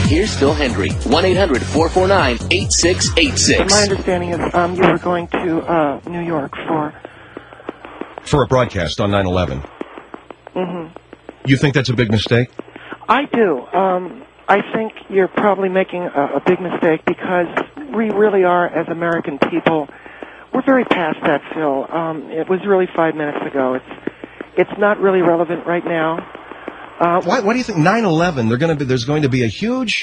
Here's Phil Hendry, 1-800-449-8686. My understanding is you were going to New York for a broadcast on 9/11. Mm-hmm. You think that's a big mistake? I do. I think you're probably making a big mistake because we really are, as American people, we're very past that, Phil. It was really 5 minutes ago. It's not really relevant right now. Why do you think 9/11? There's going to be a huge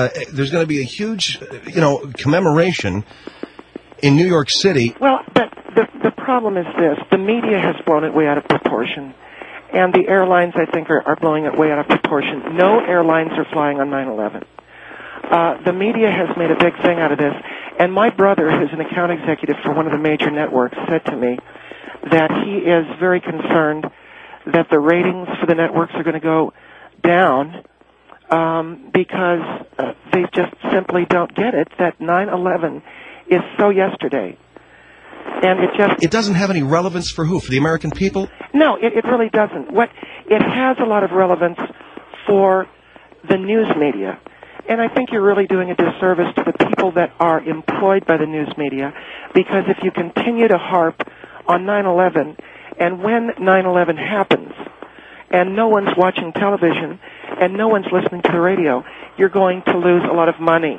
commemoration in New York City. Well, the problem is this: the media has blown it way out of proportion, and the airlines, I think, are blowing it way out of proportion. No airlines are flying on 9/11. The media has made a big thing out of this, and my brother, who's an account executive for one of the major networks, said to me that he is very concerned that the ratings for the networks are going to go down because they just simply don't get it, that 9/11 is so yesterday. And it doesn't have any relevance for who? For the American people? No, it really doesn't. It has a lot of relevance for the news media. And I think you're really doing a disservice to the people that are employed by the news media, because if you continue to harp on 9/11, and when 9/11 happens, and no one's watching television, and no one's listening to the radio, you're going to lose a lot of money.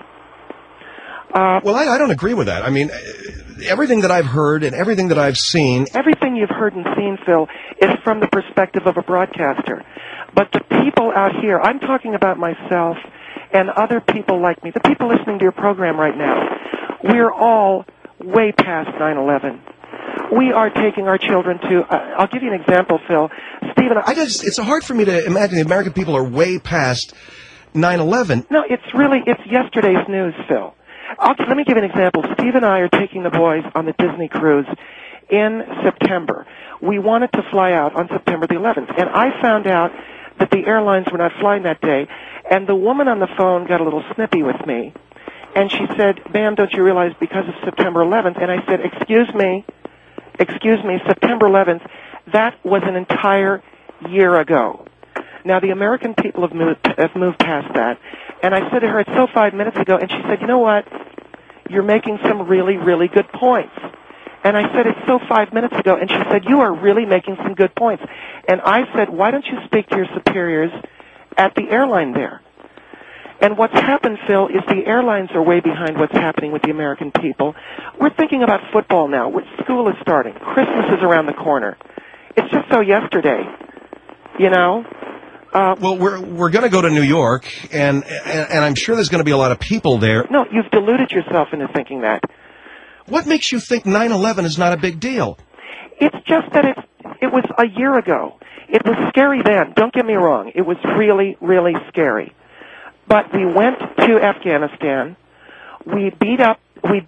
Well, I don't agree with that. I mean, everything that I've heard and everything that I've seen... Everything you've heard and seen, Phil, is from the perspective of a broadcaster. But the people out here, I'm talking about myself and other people like me, the people listening to your program right now, we're all way past 9/11. We are taking our children to, I'll give you an example, Phil. Stephen, it's hard for me to imagine the American people are way past 9/11. No, it's yesterday's news, Phil. Let me give you an example. Steve and I are taking the boys on the Disney cruise in September. We wanted to fly out on September the 11th, and I found out that the airlines were not flying that day, and the woman on the phone got a little snippy with me, and she said, "Ma'am, don't you realize because of September 11th?" And I said, excuse me, September 11th, that was an entire year ago. Now, the American people have moved past that. And I said to her, it's so 5 minutes ago. And she said, you know what? You're making some really, really good points. And I said, it's so 5 minutes ago. And she said, you are really making some good points. And I said, why don't you speak to your superiors at the airline there? And what's happened, Phil, is the airlines are way behind what's happening with the American people. We're thinking about football now. School is starting. Christmas is around the corner. It's just so yesterday, you know? Well, we're going to go to New York, and I'm sure there's going to be a lot of people there. No, you've deluded yourself into thinking that. What makes you think 9/11 is not a big deal? It's just that it was a year ago. It was scary then. Don't get me wrong. It was really, really scary. But we went to Afghanistan. We beat the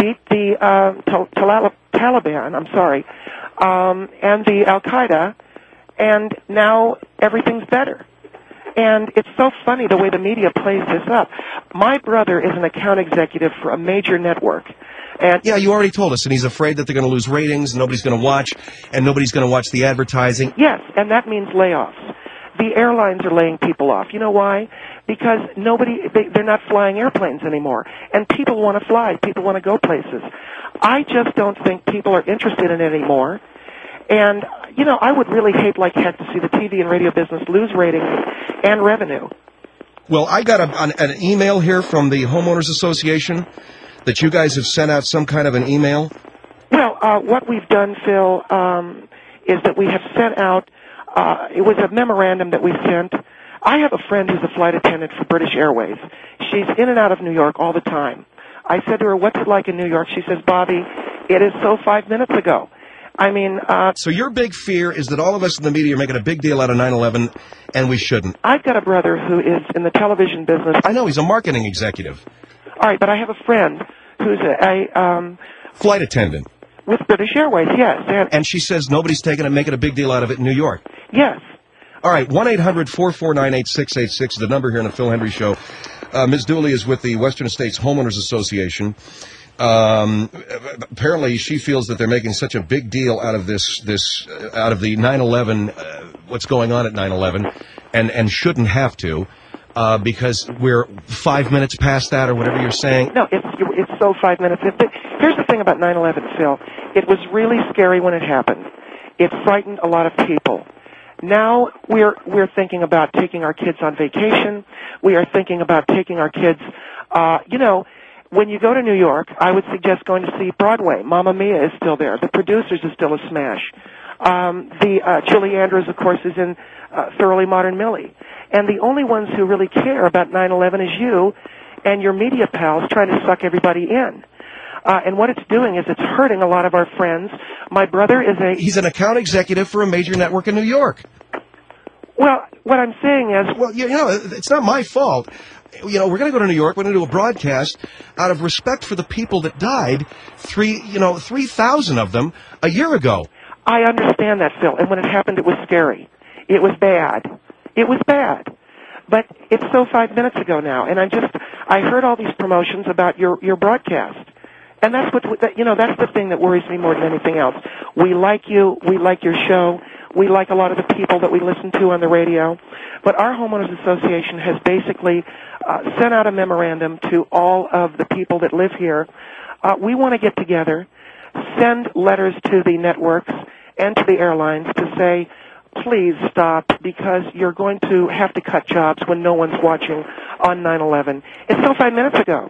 Taliban. I'm sorry, and the Al Qaeda, and now everything's better. And it's so funny the way the media plays this up. My brother is an account executive for a major network. And yeah, you already told us, and he's afraid that they're going to lose ratings, nobody's going to watch, and nobody's going to watch the advertising. Yes, and that means layoffs. The airlines are laying people off. You know why? Because they're not flying airplanes anymore. And people want to fly. People want to go places. I just don't think people are interested in it anymore. And, you know, I would really hate like heck to see the TV and radio business lose ratings and revenue. Well, I got an email here from the Homeowners Association that you guys have sent out some kind of an email. Well, what we've done, Phil, is that we have sent out, it was a memorandum that we sent. I have a friend who's a flight attendant for British Airways. She's in and out of New York all the time. I said to her, what's it like in New York? She says, Bobby, it is so 5 minutes ago. I mean... So your big fear is that all of us in the media are making a big deal out of 9/11, and we shouldn't. I've got a brother who is in the television business. I know, he's a marketing executive. All right, but I have a friend who's a flight attendant. With British Airways, yes. And she says nobody's making a big deal out of it in New York. Yes. All right, 1-800-449-8686 is the number here on the Phil Hendry Show. Ms. Dooley is with the Western States Homeowners Association. Apparently, she feels that they're making such a big deal out of out of the 9/11, what's going on at 9/11, and shouldn't have to. because we're 5 minutes past that or whatever you're saying? No, it's so 5 minutes. Here's the thing about 9/11, Phil. It was really scary when it happened. It frightened a lot of people. Now we're thinking about taking our kids on vacation. We are thinking about taking our kids, when you go to New York, I would suggest going to see Broadway. Mamma Mia is still there. The Producers is still a smash. Julie Andrews, of course, is in Thoroughly Modern Millie. And the only ones who really care about 9/11 is you and your media pals trying to suck everybody in. And what it's doing is it's hurting a lot of our friends. My brother is He's an account executive for a major network in New York. Well, what I'm saying is... Well, it's not my fault. We're going to go to New York. We're going to do a broadcast out of respect for the people that died, 3,000 of them, a year ago. I understand that, Phil. And when it happened, it was scary. It was bad. It was bad. But it's so 5 minutes ago now. And I heard all these promotions about your broadcast. And that's that's the thing that worries me more than anything else. We like you. We like your show. We like a lot of the people that we listen to on the radio. But our homeowners association has basically sent out a memorandum to all of the people that live here. We want to get together, send letters to the networks and to the airlines to say, please stop, because you're going to have to cut jobs when no one's watching on 9/11. It's still 5 minutes ago.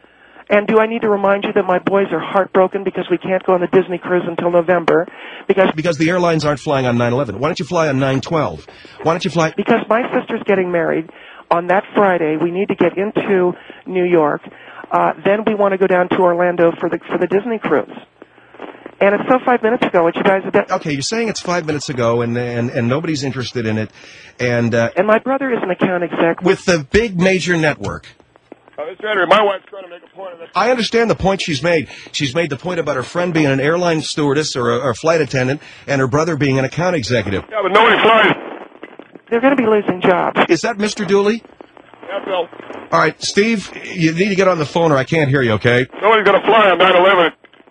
And do I need to remind you that my boys are heartbroken because we can't go on the Disney cruise until November? Because the airlines aren't flying on 9/11. Why don't you fly on 9/12? Why don't you fly... Because my sister's getting married on that Friday. We need to get into New York. Then we want to go down to Orlando for the Disney cruise. And it's so 5 minutes ago. What you guys have done... Okay, you're saying it's 5 minutes ago, and nobody's interested in it. And my brother is an account exec with the big major network. Mr. Henry, my wife's trying to make a point of this. I understand the point she's made. She's made the point about her friend being an airline stewardess or a flight attendant and her brother being an account executive. Yeah, but nobody flies. They're going to be losing jobs. Is that Mr. Dooley? Yeah, Bill. All right, Steve, you need to get on the phone or I can't hear you, okay? Nobody's going to fly on 9/11.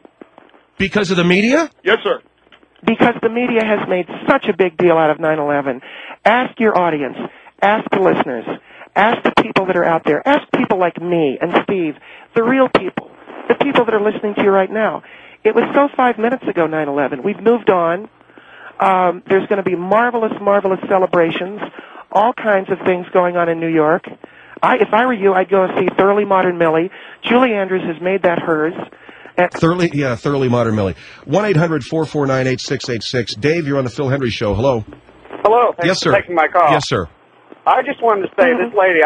Because of the media? Yes, sir. Because the media has made such a big deal out of 9/11. Ask your audience. Ask the listeners. Ask the people that are out there. Ask people like me and Steve, the real people, the people that are listening to you right now. It was so 5 minutes ago, 9/11. We've moved on. There's going to be marvelous, marvelous celebrations, all kinds of things going on in New York. If I were you, I'd go and see Thoroughly Modern Millie. Julie Andrews has made that hers. Thoroughly Modern Millie. 1-800-449-8686. Dave, you're on the Phil Hendry Show. Hello. Hello. Thanks Yes, sir. for taking my call. Yes, sir. I just wanted to say, this lady,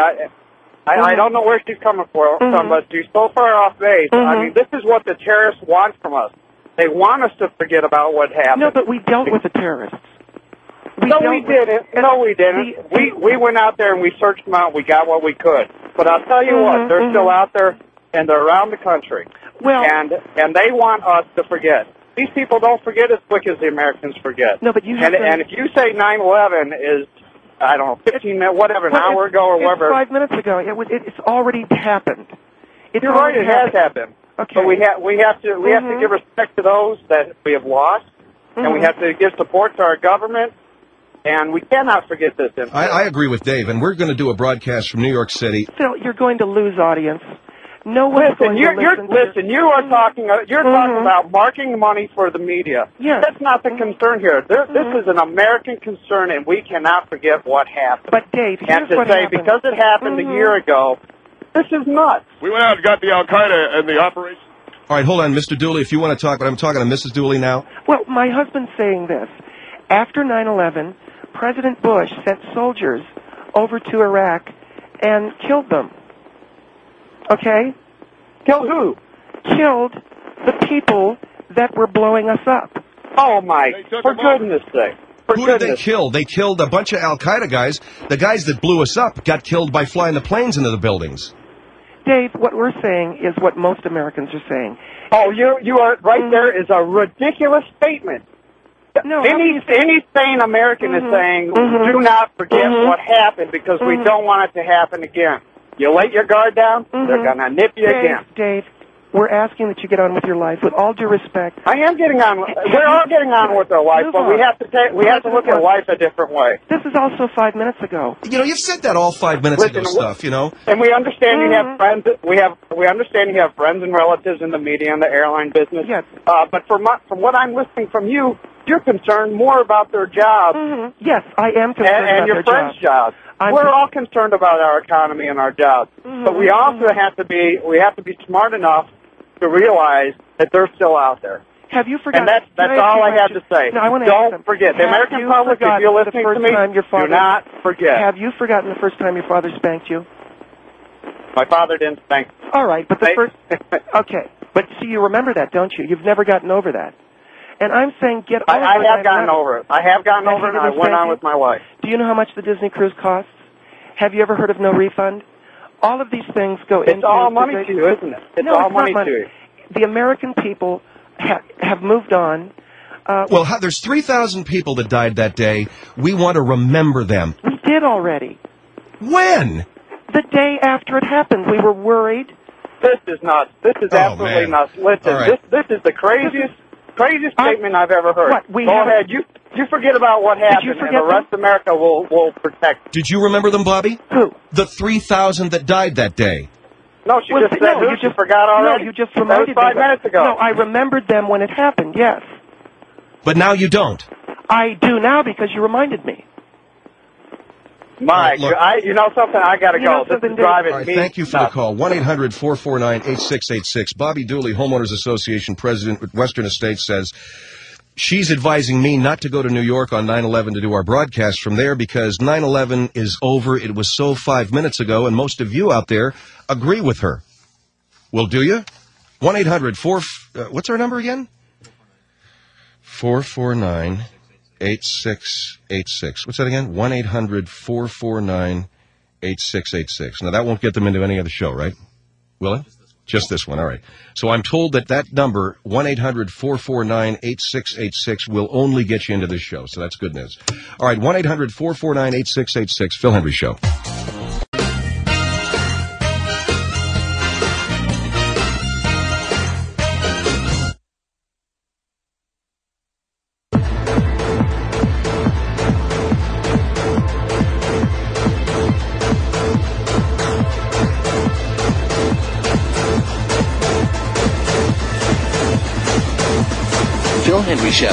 I don't know where she's coming from, but she's so far off base. I mean, this is what the terrorists want from us. They want us to forget about what happened. No, but we dealt with the terrorists. We didn't. No, we didn't. We went out there and we searched them out. We got what we could. But I'll tell you what, they're still out there, and they're around the country. Well, and they want us to forget. These people don't forget as quick as the Americans forget. No, but you have and if you say 9/11 is, I don't know, 15 minutes, whatever, an hour ago or whatever. 5 minutes ago. It's already happened. You're right, it has happened. Okay. But we have to give respect to those that we have lost, and we have to give support to our government, and we cannot forget this incident. I agree with Dave, and we're going to do a broadcast from New York City. Phil, you're going to lose audience. No one's Listen, going to listen. you are talking. You're talking about marking money for the media. Yes. That's not the concern here. This is an American concern, and we cannot forget what happened. But Dave, here's and to what say happened. because it happened a year ago, this is nuts. We went out and got the Al Qaeda and the operation. All right, hold on, Mr. Dooley, if you want to talk, but I'm talking to Mrs. Dooley now. Well, my husband's saying this. After 9/11, President Bush sent soldiers over to Iraq and killed them. Okay? Kill who? Killed the people that were blowing us up. Oh, my, for goodness sake. Who did they kill? They killed a bunch of Al-Qaeda guys. The guys that blew us up got killed by flying the planes into the buildings. Dave, what we're saying is what most Americans are saying. Oh, you are right. There is a ridiculous statement. No, any sane American is saying, do not forget what happened because we don't want it to happen again. You let your guard down, they're going to nip you again. Dave, We're asking that you get on with your life. With all due respect, I am getting on. We're all getting on with our life, but we have to look at life a different way. this is also 5 minutes ago. You know, you've said that all 5 minutes ago stuff, you know. And we understand you have friends. We understand you have friends and relatives in the media and the airline business. Yes. But from what I'm listening from you, you're concerned more about their jobs. Yes, I am concerned and about your their friends' jobs. I'm We're all concerned about our economy and our jobs, but we also have to be smart enough to realize that they're still out there. Have you forgotten? And that's all I have to say. No, I want to ask Don't them. forget. The American public, if you're listening to me, do not forget. Have you forgotten the first time your father spanked you? My father didn't spank me. All right, but the first... Okay, but see, you remember that, don't you? You've never gotten over that. And I'm saying get over it. I have gotten over it. I have gotten over it, and I went on with my life. Do you know how much the Disney cruise costs? Have you ever heard of no refund? All of these things go into... It's all money to you, isn't it? It's all money to you. The American people have moved on. Well, there's 3,000 people that died that day. We want to remember them. We did already. When? The day after it happened. We were worried. This is nuts. This is absolutely nuts. Listen, right. this is the craziest statement I've ever heard. What? Go ahead. You forget about what happened, and the rest of America will protect. Did you remember them, Bobby? Who? The 3,000 that died that day. No, she just said you just forgot already. No, you just reminded me. That was 5 minutes ago. No, I remembered them when it happened, yes. But now you don't. I do now because you reminded me. Mike, you know something? I got to go. This is driving me. Thank you for the call. 1-800-449-8686. Bobby Dooley, Homeowners Association President at Western Estates, says she's advising me not to go to New York on 9/11 to do our broadcast from there because 9/11 is over. It was so 5 minutes ago, and most of you out there agree with her. Well, do you? 1-800-4... what's our number again? 449-8686. What's that again? 1-800-449-8686. Now, that won't get them into any other show, right? Will it? Just this one. All right. So I'm told that number, 1-800-449-8686, will only get you into this show. So that's good news. All right, 1-800-449-8686, Phil Hendrie Show. Phil Hendrie Show,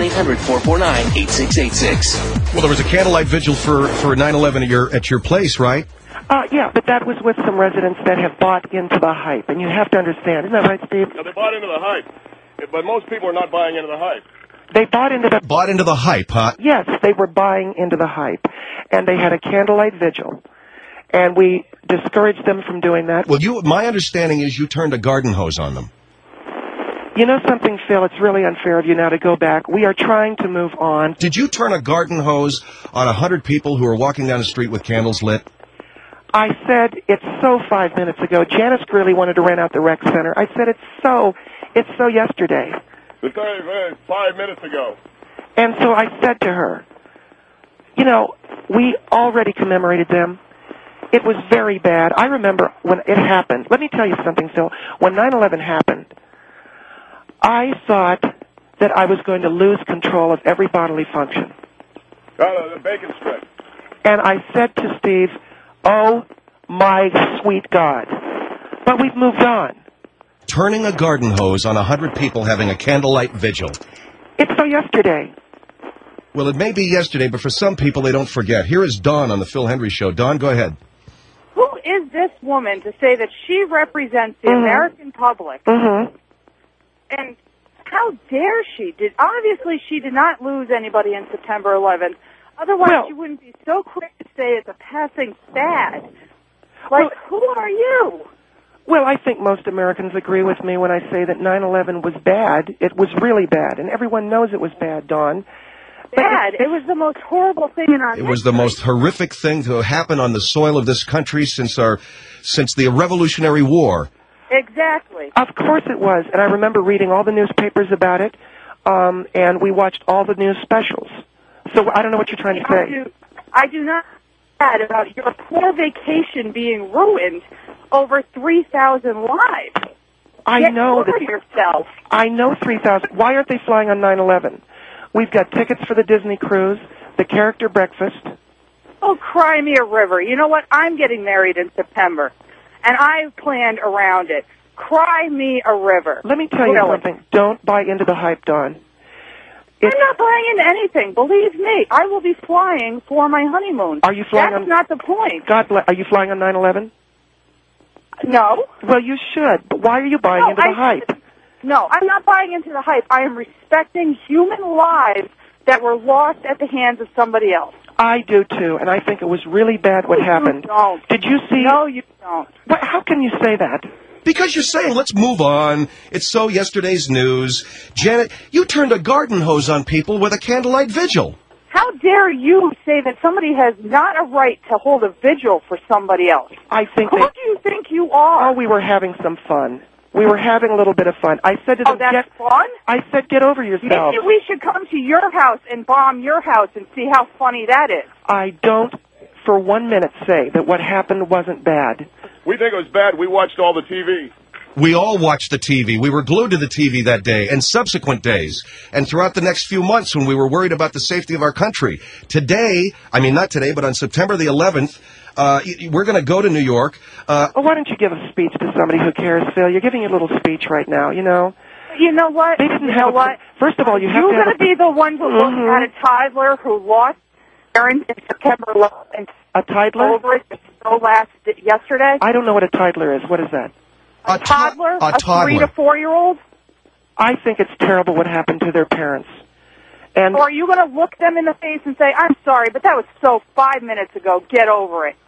1-800-449-8686. Well, there was a candlelight vigil for 9/11 at your place, right? Yeah, but that was with some residents that have bought into the hype, and you have to understand. Isn't that right, Steve? Now, they bought into the hype, but most people are not buying into the hype. They bought into the... Bought into the hype, huh? Yes, they were buying into the hype, and they had a candlelight vigil, and we discouraged them from doing that. Well, my understanding is you turned a garden hose on them. You know something, Phil? It's really unfair of you now to go back. We are trying to move on. Did you turn a garden hose on 100 people who are walking down the street with candles lit? I said it's so 5 minutes ago. Janice Greeley wanted to rent out the rec center. I said it's so yesterday. It's 5 minutes ago. And so I said to her, you know, we already commemorated them. It was very bad. I remember when it happened. Let me tell you something, Phil. When 9/11 happened, I thought that I was going to lose control of every bodily function. The bacon strip. And I said to Steve, oh, my sweet God. But we've moved on. Turning a garden hose on 100 people having a candlelight vigil. It's so yesterday. Well, it may be yesterday, but for some people, they don't forget. Here is Dawn on the Phil Hendrie Show. Dawn, go ahead. Who is this woman to say that she represents the American public? And how dare she? Obviously, she did not lose anybody in September 11th. Otherwise, she wouldn't be so quick to say it's a passing fad. Who are you? Well, I think most Americans agree with me when I say that 9/11 was bad. It was really bad, and everyone knows it was bad, Dawn. Bad? It was the most horrible thing in our history. It was the most horrific thing to happen on the soil of this country since the Revolutionary War. Exactly. Of course it was, and I remember reading all the newspapers about it, and we watched all the news specials. So I don't know what you're trying to say. I do not mad about your poor vacation being ruined over 3,000 lives. I Get know over that. yourself. I know 3,000. Why aren't they flying on 9/11? We've got tickets for the Disney cruise, the character breakfast. Oh, cry me a river. You know what? I'm getting married in September, and I've planned around it. Cry me a river. Let me tell you something. Don't buy into the hype, Dawn. I'm not buying into anything. Believe me, I will be flying for my honeymoon. Are you flying That's not the point. God bless. Are you flying on 9/11? No. Well, you should. But why are you buying into the hype? No, I'm not buying into the hype. I am respecting human lives that were lost at the hands of somebody else. I do too, and I think it was really bad what happened. You don't. Did you see? No, you don't. How can you say that? Because you're saying, let's move on. It's so yesterday's news. Janet, you turned a garden hose on people with a candlelight vigil. How dare you say that somebody has not a right to hold a vigil for somebody else? I think Who do you think you are? Oh, we were having some fun. We were having a little bit of fun. I said to them, oh, that's fun? I said, get over yourself. Maybe we should come to your house and bomb your house and see how funny that is. I don't for 1 minute say that what happened wasn't bad. We think it was bad. We watched all the TV. We all watched the TV. We were glued to the TV that day and subsequent days and throughout the next few months when we were worried about the safety of our country. Today, I mean, not today, but on September the 11th, we're going to go to New York. Why don't you give a speech to somebody who cares, Phil? You're giving a little speech right now, you know. You know what? They didn't have what? First of all, you have You're to have going to be the one to look at a toddler who lost parents in September 11th and a toddler over it yesterday. I don't know what a toddler is. What is that? A toddler? A toddler. 3 to 4 year old? I think it's terrible what happened to their parents. And or are you going to look them in the face and say, I'm sorry, but that was so 5 minutes ago. Get over it.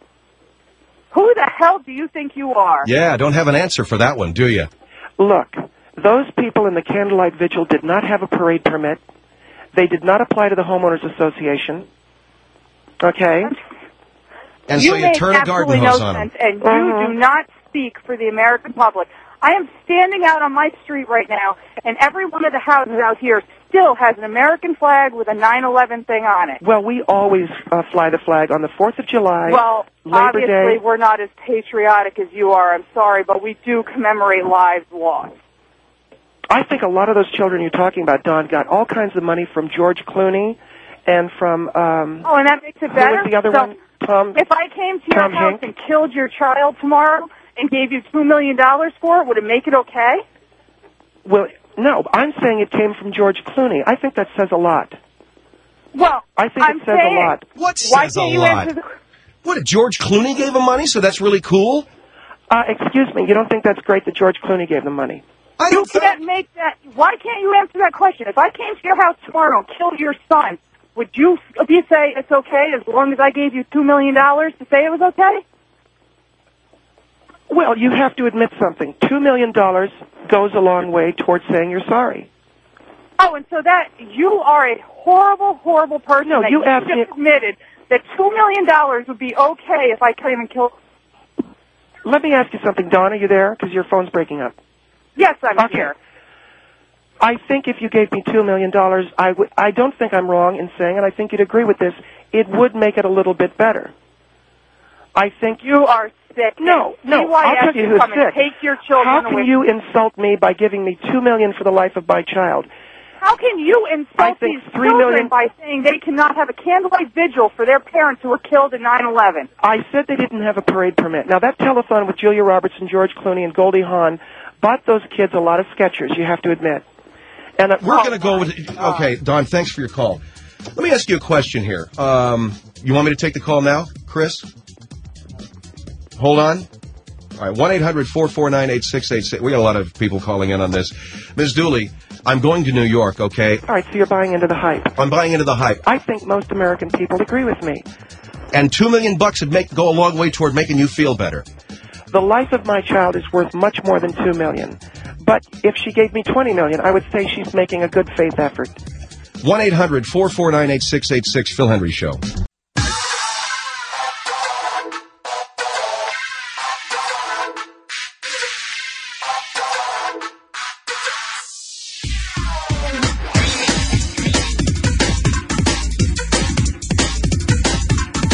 Who the hell do you think you are? Yeah, don't have an answer for that one, do you? Look, those people in the candlelight vigil did not have a parade permit. They did not apply to the homeowners association. Okay? And so you turn a garden hose on them. And you do not speak for the American public. I am standing out on my street right now, and every one of the houses out here still has an American flag with a 9/11 thing on it. Well, we always fly the flag on the 4th of July, well, Labor obviously, Day. we're not as patriotic as you are. I'm sorry, but we do commemorate lives lost. I think a lot of those children you're talking about, Don, got all kinds of money from George Clooney and from... oh, and that makes it better? Who was the other one? Tom? If I came to your house and killed your child tomorrow and gave you $2 million for it, would it make it okay? Well, no, I'm saying it came from George Clooney. I think that says a lot. Well, I think it says a lot. What why says a can't you lot? answer the... What, George Clooney gave him money, so that's really cool? Excuse me, you don't think that's great that George Clooney gave them money? You can't make that... Why can't you answer that question? If I came to your house tomorrow and killed your son, would you say it's okay as long as I gave you $2 million to say it was okay? Well, you have to admit something. $2 million goes a long way towards saying you're sorry. Oh, and so that you are a horrible, horrible person. No, you just admitted that $2 million would be okay if I came and killed... Let me ask you something, Don. Are you there? Because your phone's breaking up. Yes, I'm here. I think if you gave me $2 million, I don't think I'm wrong in saying, and I think you'd agree with this, it would make it a little bit better. I think... You are sick. No, I'll tell you who's sick. Take your children How can away. you insult me by giving me $2 million for the life of my child? How can you insult these children by saying they cannot have a candlelight vigil for their parents who were killed in 9/11? I said they didn't have a parade permit. Now, that telethon with Julia Roberts and George Clooney and Goldie Hawn bought those kids a lot of Skechers, you have to admit. And we're going to go with... Okay, Don, thanks for your call. Let me ask you a question here. You want me to take the call now, Chris? Hold on. All right, 1-800-449-8686. We got a lot of people calling in on this. Ms. Dooley, I'm going to New York, okay? All right, so you're buying into the hype. I'm buying into the hype. I think most American people agree with me. And $2 million would go a long way toward making you feel better. The life of my child is worth much more than $2 million. But if she gave me $20 million, I would say she's making a good faith effort. 1-800-449-8686, Phil Hendry Show.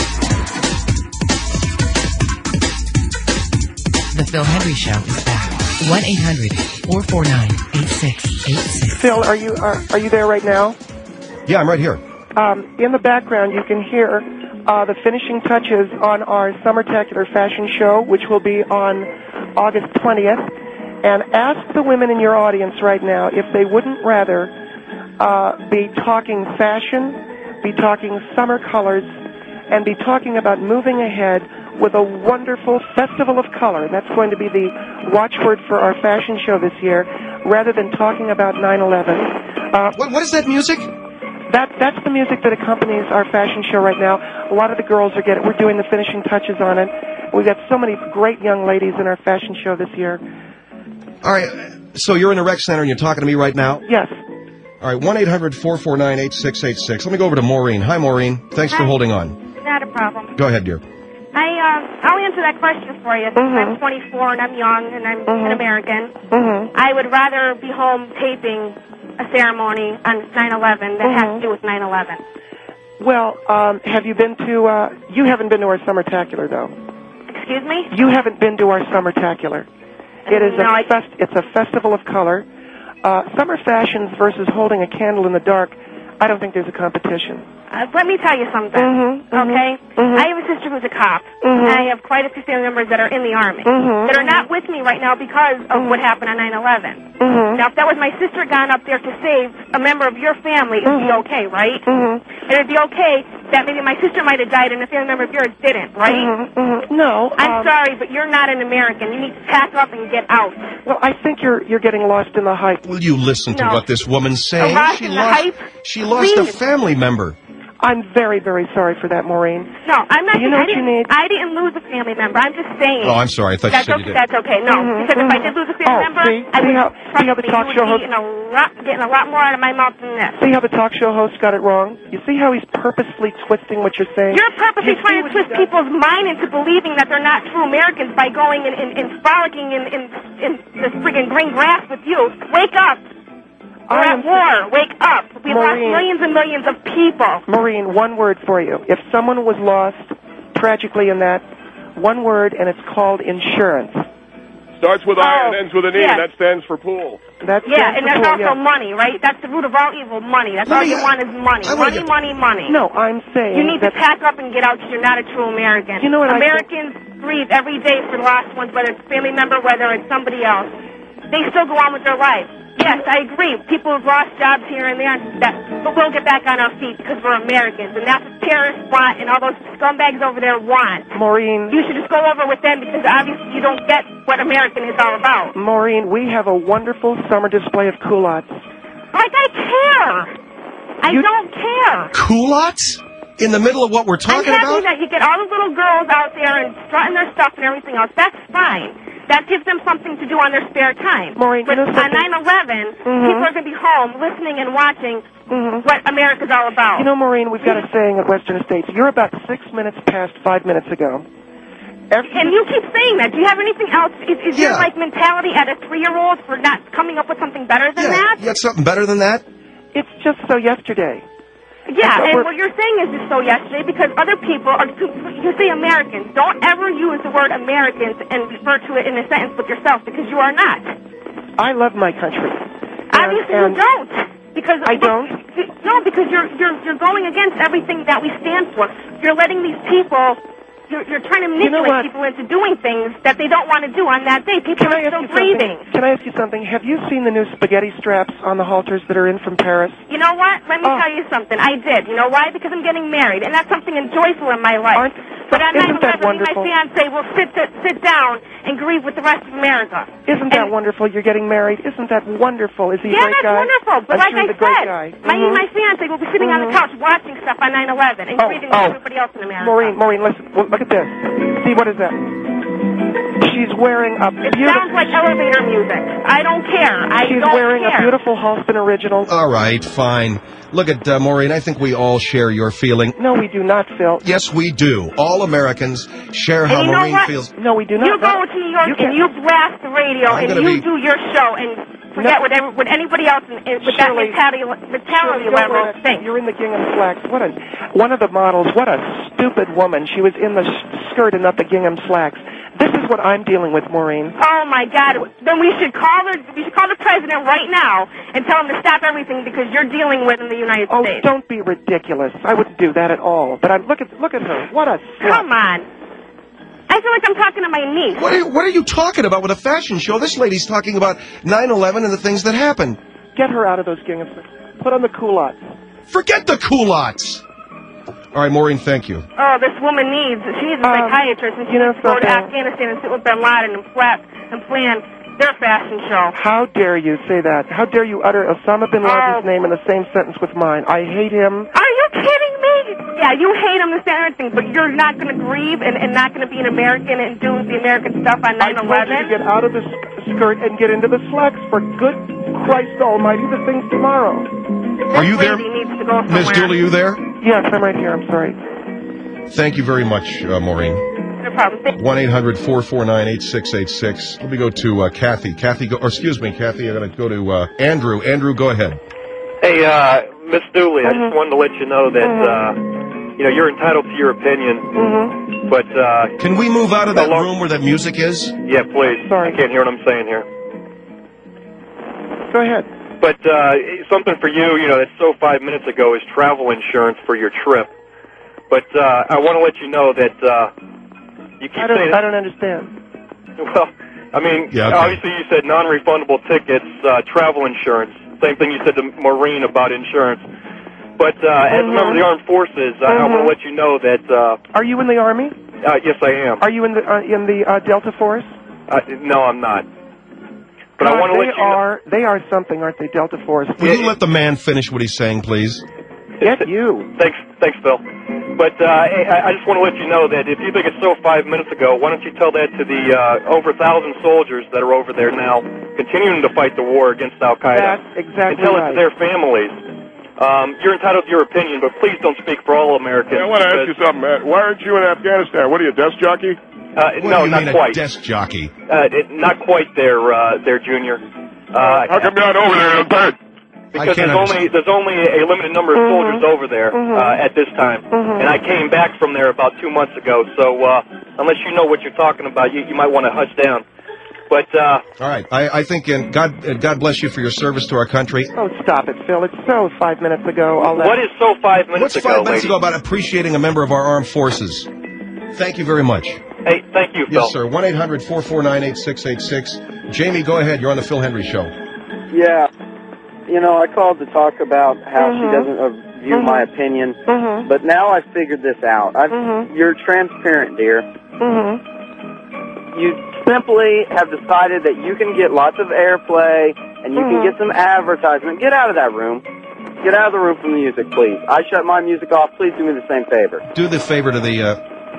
The Phil Hendry Show is back. 1-800-449-8686. Phil, are you there right now? Yeah, I'm right here. In the background, you can hear the finishing touches on our Summertacular fashion show, which will be on August 20th. And ask the women in your audience right now if they wouldn't rather be talking fashion, be talking summer colors, and be talking about moving ahead with a wonderful festival of color. That's going to be the watchword for our fashion show this year, rather than talking about 9/11. What is that music? That's the music that accompanies our fashion show right now. A lot of the girls are we're doing the finishing touches on it. We've got so many great young ladies in our fashion show this year. All right, so you're in the rec center and you're talking to me right now? Yes. All right, 1-800-449-8686. Let me go over to Maureen. Hi, Maureen. Thanks for holding on. Not a problem. Go ahead, dear. I'll answer that question for you. Since I'm 24 and I'm young and I'm an American, I would rather be home taping a ceremony on 9/11 that has to do with 9/11. Well, have you been to, you haven't been to our Summertacular, though. Excuse me? You haven't been to our Summertacular. It is it's a festival of color. Summer fashions versus holding a candle in the dark, I don't think there's a competition. Let me tell you something, okay? I have a sister who's a cop, and I have quite a few family members that are in the Army that are not with me right now because of what happened on 9/11. Now, if that was my sister gone up there to save a member of your family, it would be okay, right? It would be okay that maybe my sister might have died and a family member of yours didn't, right? No. I'm sorry, but you're not an American. You need to pack up and get out. Well, I think you're getting lost in the hype. Will you listen to what this woman's saying? Lost in the hype? She lost a family member. I'm very, very sorry for that, Maureen. No, I'm not. You know what you need? I didn't lose a family member. I'm just saying. Oh, I'm sorry. I thought you said you did. That's okay. No, because if I did lose a family member, I would getting a lot more out of my mouth than this. See how the talk show host got it wrong? You see how he's purposely twisting what you're saying? You're purposely trying to twist people's mind into believing that they're not true Americans by going and frolicking in this friggin' green grass with you. Wake up. We're at war. Wake up. We lost millions and millions of people. Maureen, one word for you. If someone was lost tragically in that, one word, and it's called insurance. Starts with I and ends with an E, and that stands for pool. And that's also money, right? That's the root of all evil, money. That's all you want is money. Money. No, I'm saying you need to pack up and get out because you're not a true American. You know what Americans breathe every day for the lost ones, whether it's a family member, whether it's somebody else. They still go on with their lives. Yes, I agree. People have lost jobs here and there, but we'll get back on our feet because we're Americans, and that's what terrorists want and all those scumbags over there want. Maureen. You should just go over with them because obviously you don't get what American is all about. Maureen, we have a wonderful summer display of culottes. Like, I care. I don't care. Culottes? In the middle of what we're talking about? I'm happy that you get all the little girls out there and strutting their stuff and everything else. That's fine. That gives them something to do on their spare time. Maureen, but on 9/11, people are going to be home listening and watching what America's all about. You know, Maureen, we've got a saying at Western Estates. You're about 6 minutes past 5 minutes ago. And you keep saying that. Do you have anything else? Is your, mentality at a 3-year-old for not coming up with something better than that? You got something better than that? It's just so yesterday. Yeah, and what you're saying is just so yesterday because other people are, you say Americans. Don't ever use the word Americans and refer to it in a sentence with yourself because you are not. I love my country. Obviously you don't. Because I don't? No, because you're going against everything that we stand for. You're letting these people, you're trying to manipulate people into doing things that they don't want to do on that day. People are still breathing. Can I ask you something? Have you seen the new spaghetti straps on the halters that are in from Paris? You know what? Let me tell you something. I did. You know why? Because I'm getting married, and that's something joyful in my life. But on 9/11, my fiancé will sit down and grieve with the rest of America. Isn't that wonderful? You're getting married. Isn't that wonderful? Is he a great guy? Yeah, that's wonderful. But like I said, my fiancé will be sitting on the couch watching stuff on 9/11 and grieving with everybody else in America. Maureen, listen. Look at this. See, what is that? She's wearing a beautiful... It sounds like elevator music. I don't care. She's wearing a beautiful Halston original. All right, fine. Look at Maureen. I think we all share your feeling. No, we do not, Phil. Yes, we do. All Americans share how Maureen feels. No, we do not. You go to New York and you blast the radio and you do your show and forget what anybody else with that mentality level thinks. You're in the gingham slacks. One of the models, what a stupid woman. She was in the skirt and not the gingham slacks. This is what I'm dealing with, Maureen. Oh my God! Then we should call the president right now and tell him to stop everything because you're dealing with in the United States. Oh, don't be ridiculous. I wouldn't do that at all. But look at her. What a slut. Come on. I feel like I'm talking to my niece. What are you talking about with a fashion show? This lady's talking about 9/11 and the things that happened. Get her out of those gingham. Put on the culottes. Forget the culottes. All right, Maureen, thank you. Oh, this woman needs a psychiatrist, and she needs to go to Afghanistan and sit with Bin Laden and plan their fashion show. How dare you say that? How dare you utter Osama bin Laden's name in the same sentence with mine? I hate him. Are you kidding me? Yeah, you hate him, this and everything, but you're not going to grieve and not going to be an American and do the American stuff on 9/11? I told you to get out of the skirt and get into the slacks. For good Christ almighty, the thing's tomorrow. Are you there? Needs to go Ms. Dooley, are you there? Yes, I'm right here. I'm sorry. Thank you very much, Maureen. No problem. 1-800-449-8686. Let me go to Kathy. Kathy, excuse me, Kathy. I'm going to go to Andrew. Andrew, go ahead. Hey, Miss Dooley, I just wanted to let you know that, you're entitled to your opinion, but... Can we move out of that room where that music is? Yeah, please. Sorry. I can't hear what I'm saying here. Go ahead. But something for you, that's so 5 minutes ago is travel insurance for your trip. But I want to let you know that you keep saying... I don't understand. Well, I mean, obviously you said non-refundable tickets, travel insurance. Same thing you said to Maureen about insurance. But as a member of the Armed Forces, I want to let you know that... Are you in the Army? Yes, I am. Are you in the Delta Force? No, I'm not. But I want to let you know... They are something, aren't they, Delta Force? Will you let the man finish what he's saying, please? Get you. Thanks, Phil. But I just want to let you know that if you think it's so 5 minutes ago, why don't you tell that to the over 1,000 soldiers that are over there now, continuing to fight the war against Al-Qaeda. That's exactly and tell right. it to their families. You're entitled to your opinion, but please don't speak for all Americans. Hey, I want to ask you something, man. Why aren't you in Afghanistan? What are you, a desk jockey? No, not quite. A desk jockey? Not quite there, Junior. How come you're not over there in bed? Because there's only a limited number of soldiers over there at this time, and I came back from there about 2 months ago. So unless you know what you're talking about, you might want to hush down. But all right, I think God bless you for your service to our country. Oh, stop it, Phil! It's so 5 minutes ago. What is so 5 minutes ago? What's 5 minutes ago about appreciating a member of our armed forces? Thank you very much. Hey, thank you, Phil. Yes, sir. 1-800-449-8686. Jamie, go ahead. You're on the Phil Henry Show. Yeah. I called to talk about how she doesn't view my opinion, but now I've figured this out. You're transparent, dear. You simply have decided that you can get lots of airplay and you can get some advertisement. Get out of that room. Get out of the room from the music, please. I shut my music off. Please do me the same favor. Do the favor to the...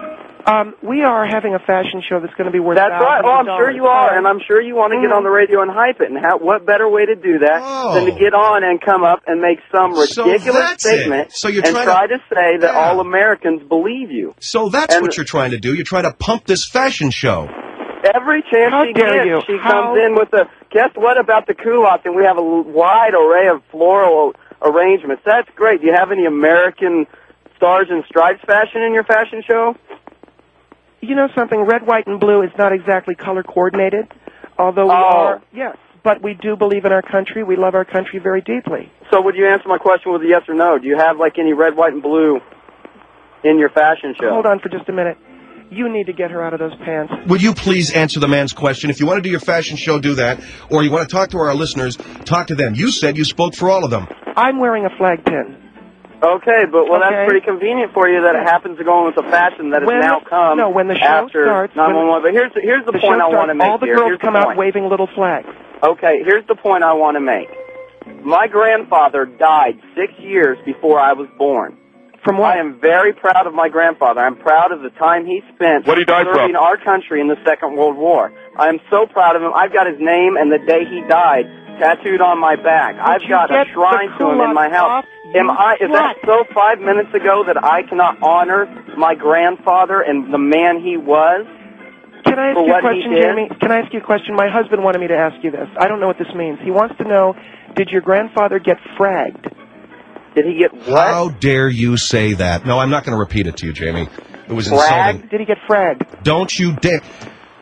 we are having a fashion show that's going to be worth That's right. Oh, I'm sure you are, and I'm sure you want to get on the radio and hype it. And what better way to do that than to get on and come up and make some ridiculous statement and try to say that all Americans believe you. So that's what you're trying to do. You're trying to pump this fashion show. Every chance she gets, she comes in with guess what about the culottes? And we have a wide array of floral arrangements. That's great. Do you have any American stars and stripes fashion in your fashion show? You know something? Red, white, and blue is not exactly color coordinated, although we are. Yes, but we do believe in our country. We love our country very deeply. So would you answer my question with a yes or no? Do you have any red, white, and blue in your fashion show? Hold on for just a minute. You need to get her out of those pants. Would you please answer the man's question? If you want to do your fashion show, do that. Or you want to talk to our listeners, talk to them. You said you spoke for all of them. I'm wearing a flag pin. Okay, but that's pretty convenient for you that it happens to go in with a fashion that has now come when the show after 911. But here's the point I want to make. All the girls come out waving little flags. Okay, here's the point I want to make. My grandfather died 6 years before I was born. From what? I am very proud of my grandfather. I'm proud of the time he spent serving our country in the Second World War. I am so proud of him. I've got his name and the day he died tattooed on my back. I've got a shrine to him in my house. Is that so 5 minutes ago that I cannot honor my grandfather and the man he was? Can I ask you a question, Jamie? Can I ask you a question? My husband wanted me to ask you this. I don't know what this means. He wants to know, did your grandfather get fragged? Did he get what? How dare you say that? No, I'm not going to repeat it to you, Jamie. It was insulting. Did he get fragged? Don't you dare.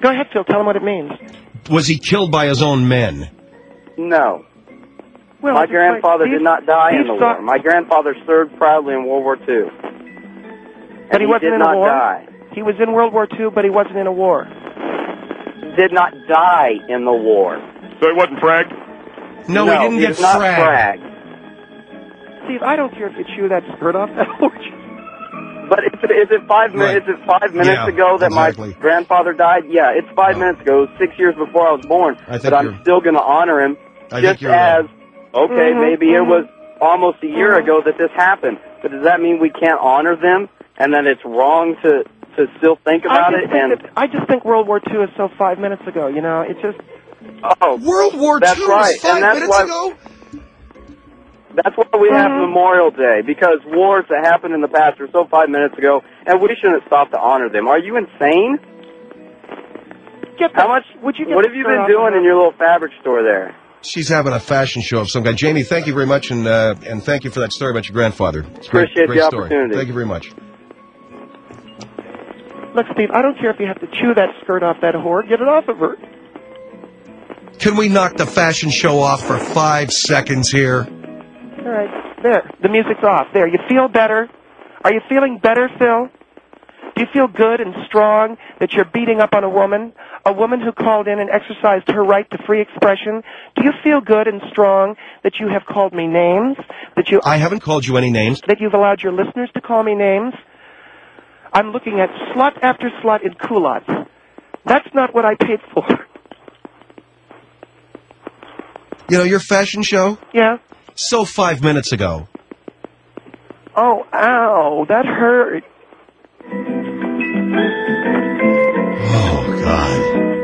Go ahead, Phil. Tell him what it means. Was he killed by his own men? No. Well, My grandfather did not die in the war. My grandfather served proudly in World War II. But he wasn't did in not a war? die. He was in World War II, but he wasn't in a war. Did not die in the war. So he wasn't fragged? No, he didn't get was not fragged. Steve, I don't care if you chew that skirt off that horse. But is it 5 minutes? Is it 5 minutes ago that my grandfather died? Yeah, it's 5 minutes ago. 6 years before I was born. But I'm still going to honor him, just as maybe it was almost a year ago that this happened. But does that mean we can't honor them, and that it's wrong to still think about it? I just think World War II is so 5 minutes ago. You know, it just. Oh, World War that's II right. was 5 minutes ago? That's why we have Memorial Day, because wars that happened in the past are so 5 minutes ago, and we shouldn't stop to honor them. Are you insane? What have you been doing in your little fabric store there? She's having a fashion show of some kind. Jamie, thank you very much, and thank you for that story about your grandfather. It's Appreciate great the story. opportunity. Thank you very much. Look, Steve, I don't care if you have to chew that skirt off that whore. Get it off of her. Can we knock the fashion show off for 5 seconds here? All right. There. The music's off. There. You feel better? Are you feeling better, Phil? Do you feel good and strong that you're beating up on a woman who called in and exercised her right to free expression? Do you feel good and strong that you have called me names? I haven't called you any names. That you've allowed your listeners to call me names? I'm looking at slut after slut in culottes. That's not what I paid for. You know, your fashion show? Yeah? So 5 minutes ago. Oh, ow. That hurt. Oh, God.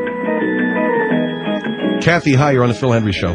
Kathy, hi, you're on the Phil Hendry Show.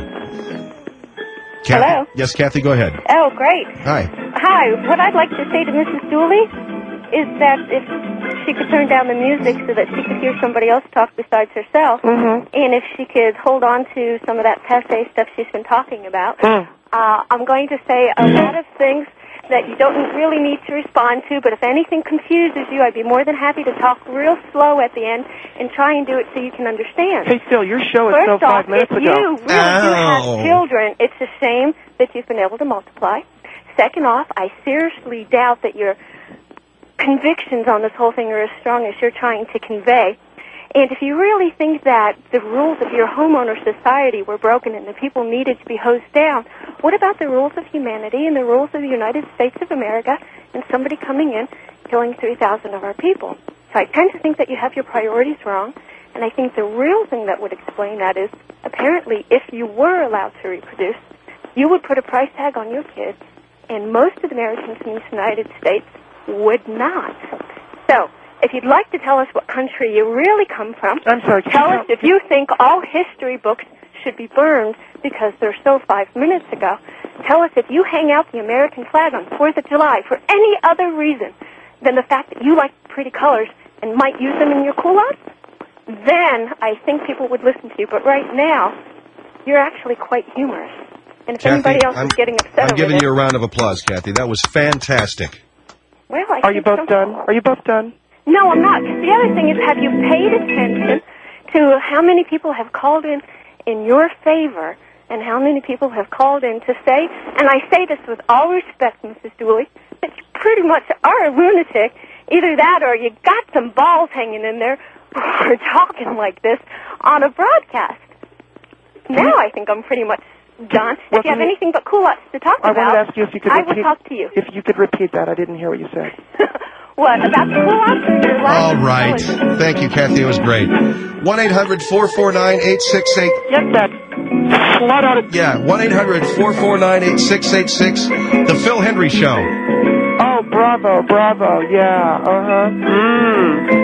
Kathy? Hello? Yes, Kathy, go ahead. Oh, great. Hi. Hi. What I'd like to say to Mrs. Dooley is that if she could turn down the music so that she could hear somebody else talk besides herself, and if she could hold on to some of that passe stuff she's been talking about, I'm going to say a lot of things that you don't really need to respond to, but if anything confuses you, I'd be more than happy to talk real slow at the end and try and do it so you can understand. Hey, Phil, your show is so 5 minutes ago. If you really do have children, it's a shame that you've been able to multiply. Second off, I seriously doubt that your convictions on this whole thing are as strong as you're trying to convey. And if you really think that the rules of your homeowner society were broken and the people needed to be hosed down, what about the rules of humanity and the rules of the United States of America and somebody coming in killing 3,000 of our people? So I tend to think that you have your priorities wrong, and I think the real thing that would explain that is apparently if you were allowed to reproduce, you would put a price tag on your kids, and most of the Americans in the United States would not. So, if you'd like to tell us what country you really come from, I'm sorry, tell us if you think all history books should be burned because they're so 5 minutes ago. Tell us if you hang out the American flag on 4th of July for any other reason than the fact that you like pretty colors and might use them in your culottes, then I think people would listen to you. But right now, you're actually quite humorous. And if Kathy, anybody else is getting upset I'm over giving this, you a round of applause, Kathy. That was fantastic. well, I Are you think both done? Are you both done? No, I'm not. The other thing is, have you paid attention to how many people have called in your favor and how many people have called in to say, and I say this with all respect, Mrs. Dooley, that you pretty much are a lunatic. Either that or you got some balls hanging in there or talking like this on a broadcast. Now I think I'm pretty much done. Well, if you have anything but culottes to talk I about, wanted to ask you if you could I repeat. will talk to you. If you could repeat that, I didn't hear what you said. What, about the culottes? All right. Thank you, Kathy. It was great. 1-800-449-8688. Get that slut out of... Yeah, 1-800-449-8686. The Phil Hendry Show. Oh, bravo, bravo. Yeah, uh-huh.